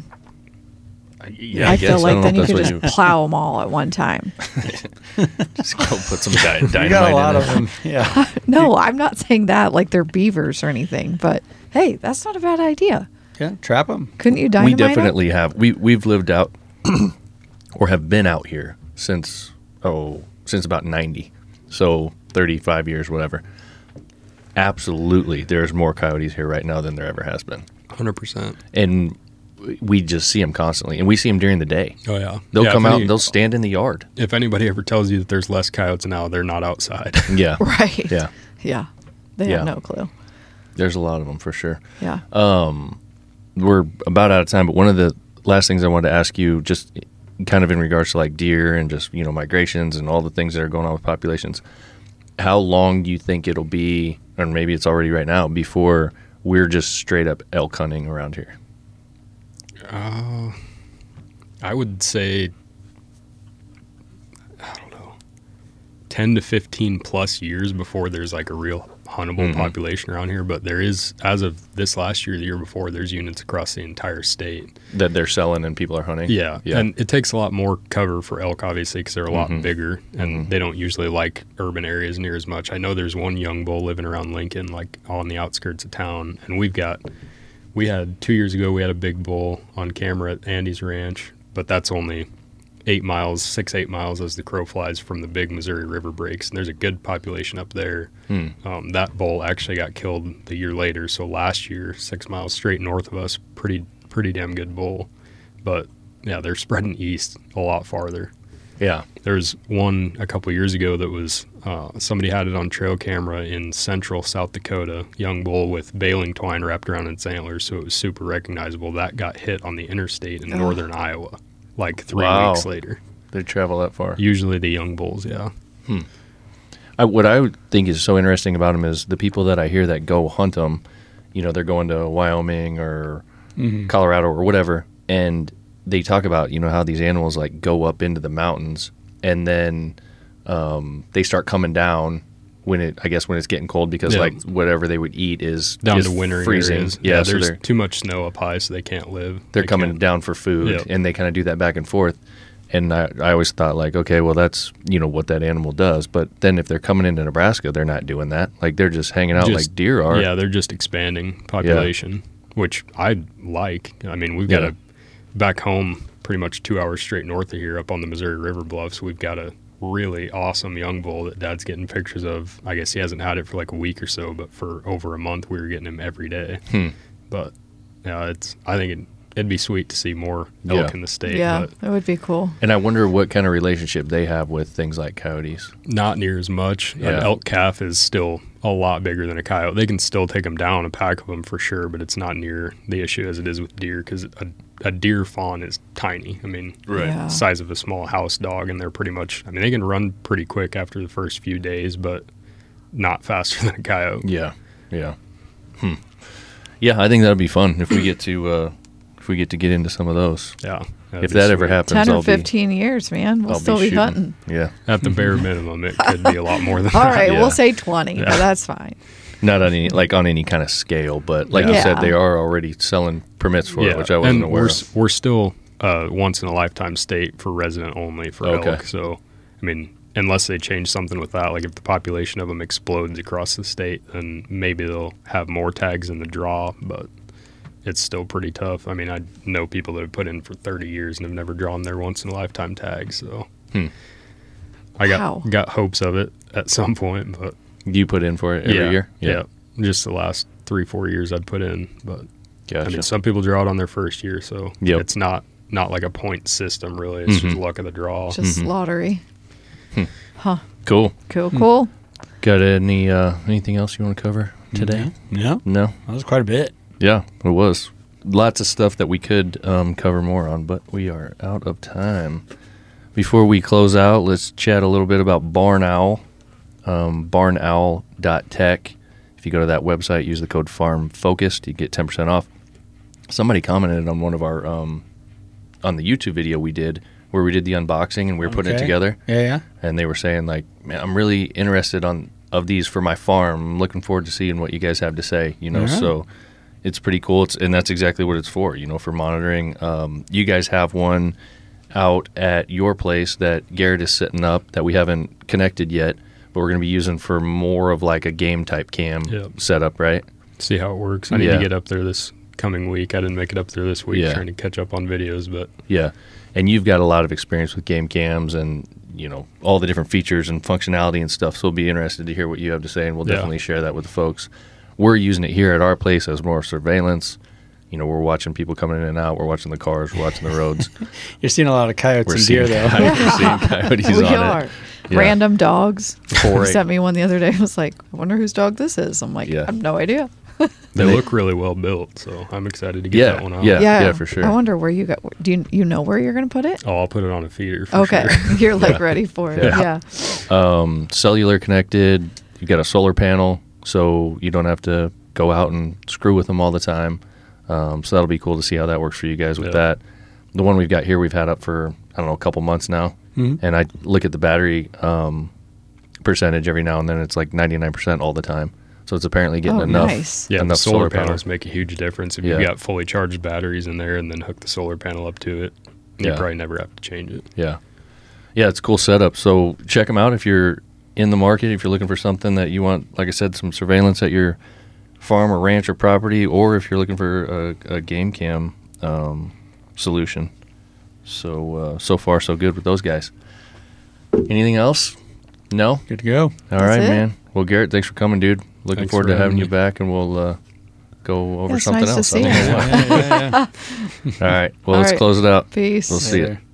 Yeah, I, guess. feel like don't know then if you that's could what just plow them all at one time. just go put some di- dynamite You got a lot in of there. them. Yeah. No, I'm not saying that like they're beavers or anything, but hey, that's not a bad idea. Yeah. Trap them. Couldn't you We dynamite 'em? definitely have. We we've lived out or have been out here since oh since about ninety, so thirty-five years, whatever. Absolutely, there's more coyotes here right now than there ever has been, Hundred percent. and we just see them constantly, and we see them during the day. Oh yeah, They'll Yeah, come if out any- and they'll stand in the yard. If anybody ever tells you that there's less coyotes now, they're not outside. Yeah, Right. yeah. Yeah. They Yeah. have no clue. There's a lot of them for sure. Yeah. Um, we're about out of time, but one of the last things I wanted to ask you, just kind of in regards to like deer and just you know migrations and all the things that are going on with populations, how long do you think it'll be, or maybe it's already right now, before we're just straight up elk hunting around here? Uh, I would say, I don't know, ten to fifteen plus years before there's like a real huntable Mhm. population around here. But there is, as of this last year, the year before, there's units across the entire state. That they're selling and people are hunting. Yeah. yeah. And it takes a lot more cover for elk, obviously, because they're a lot Mhm. bigger and Mhm. they don't usually like urban areas near as much. I know there's one young bull living around Lincoln, like on the outskirts of town. And we've got, we had two years ago, we had a big bull on camera at Andy's ranch, but that's only eight miles, six, eight miles as the crow flies from the big Missouri River breaks. And there's a good population up there. Hmm. Um, that bull actually got killed the year later. So last year, six miles straight north of us, pretty, pretty damn good bull. But yeah, they're spreading east a lot farther. Yeah. There's one a couple years ago that was uh, somebody had it on trail camera in central South Dakota, young bull with baling twine wrapped around its antlers, so it was super recognizable. That got hit on the interstate in Oh. northern Iowa, like three Wow. weeks later. They travel that far. Usually the young bulls, yeah. I, what I would think is so interesting about them is the people that I hear that go hunt them, you know, they're going to Wyoming or Colorado or whatever, and they talk about, you know, how these animals like go up into the mountains and then um, they start coming down when it, I guess when it's getting cold because Yeah. like whatever they would eat is Down is to winter freezing. areas. Yeah, Yeah, so there's they're too much snow up high, so they can't live. they're They coming can't- down for food, Yep. and they kind of do that back and forth. And I, I always thought like, okay, well that's you know what that animal does. But then if they're coming into Nebraska, they're not doing that. Like they're just hanging out Just- like deer are. Yeah, they're just expanding population, which I like. I mean, we've got Yeah. a back home, pretty much two hours straight north of here, up on the Missouri River Bluffs. We've got a really awesome young bull that Dad's getting pictures of. I guess he hasn't had it for like a week or so, but for over a month, we were getting him every day. Hmm. But yeah, it's. I think it, it'd be sweet to see more elk Yeah. in the state. Yeah, But that would be cool. And I wonder what kind of relationship they have with things like coyotes. not near as much. Yeah. An elk calf is still a lot bigger than a coyote. They can still take them down, a pack of them for sure, but it's not near the issue as it is with deer because a, a deer fawn is tiny. I mean, Right. Yeah. size of a small house dog, and they're pretty much. I mean, they can run pretty quick after the first few days, but not faster than a coyote. Yeah, yeah, hmm. Yeah. I think that'd be fun if we get to uh, if we get to get into some of those. Yeah. that'd If be that ever sweet. happens, Ten I'll or fifteen years, man. be, We'll I'll still be, shooting. hunting. Yeah, At the bare minimum, it could be a lot more than All that. right, Yeah. we'll say twenty, but Yeah. that's fine. not on any like on any kind of scale, but like you Yeah. said, they are already selling permits for it, which I wasn't and aware we're, of. s- we're still uh, once in a lifetime state for resident only for Okay. elk. So, I mean, unless they change something with that, like if the population of them explodes across the state, then maybe they'll have more tags in the draw, but it's still pretty tough. I mean, I know people that have put in for thirty years and have never drawn their once in a lifetime tag. So, Hmm. I got Wow. got hopes of it at some point, but You put in for it every yeah, year. yeah, just the last three four years I'd put in, but. Gotcha. I mean, some people draw it on their first year, so Yep. it's not not like a point system really. It's just Mhm. luck of the draw. Just Mm-hmm. lottery. Cool. Cool, cool. Got any uh, anything else you want to cover today? No, No. that was quite a bit. Yeah, it was. Lots of stuff that we could um, cover more on, but we are out of time. Before we close out, let's chat a little bit about Barn Owl, um, barn owl dot tech. If you go to that website, use the code FARMFOCUSED, you get ten percent off. Somebody commented on one of our, um, on the YouTube video we did, where we did the unboxing and we were putting it Okay. together. Yeah, yeah. And they were saying like, man, I'm really interested on of these for my farm. I'm looking forward to seeing what you guys have to say, you know. Yeah. So it's pretty cool. It's and that's exactly what it's for, you know, for monitoring. Um, you guys have one out at your place that Garrett is setting up that we haven't connected yet, but we're going to be using for more of like a game type cam Yep. setup, right? See how it works. I need Yeah. to get up there this coming week. I didn't make it up there this week, Yeah. trying to catch up on videos, but Yeah. And you've got a lot of experience with game cams and, you know, all the different features and functionality and stuff. So we'll be interested to hear what you have to say, and we'll Yeah. definitely share that with the folks. We're using it here at our place as more surveillance. You know, we're watching people coming in and out. We're watching the cars. We're watching the roads. You're seeing a lot of coyotes We're and seeing, deer, though. coyotes, we're seeing coyotes we on are. it. Yeah. Random dogs. Four He eight. sent me one the other day. I was like, I wonder whose dog this is. I'm like, Yeah. I have no idea. they, They- look really well built, so I'm excited to get Yeah, that one out. yeah. Yeah, for sure. I wonder where you got. Do you you know where you're going to put it? Oh, I'll put it on a feeder for Okay, sure. you're like ready for it. Yeah. Yeah. Um, cellular connected. You've got a solar panel, so you don't have to go out and screw with them all the time. Um, so that'll be cool to see how that works for you guys with Yeah. that. The one we've got here, we've had up for, I don't know, a couple months now. Mhm. And I look at the battery um, percentage every now and then. It's like ninety-nine percent all the time. So it's apparently getting Oh, enough, nice. Yeah, enough the solar, solar power. panels make a huge difference. If Yeah. you've got fully charged batteries in there and then hook the solar panel up to it, you Yeah. probably never have to change it. Yeah. Yeah, it's a cool setup. So check them out if you're in the market, if you're looking for something that you want, like I said, some surveillance at your farm or ranch or property, or if you're looking for a, a game cam um, solution. So, uh, so far, so good with those guys. Anything else? No? Good to go. All That's right, it. man. Well, Garrett, thanks for coming, dude. Looking Thanks forward for to having having you me. back, and we'll uh, go over It's something nice to else. see I don't know you. what. Yeah, yeah, yeah. All right. Well, All let's right. close it out. Peace. We'll see you. Later.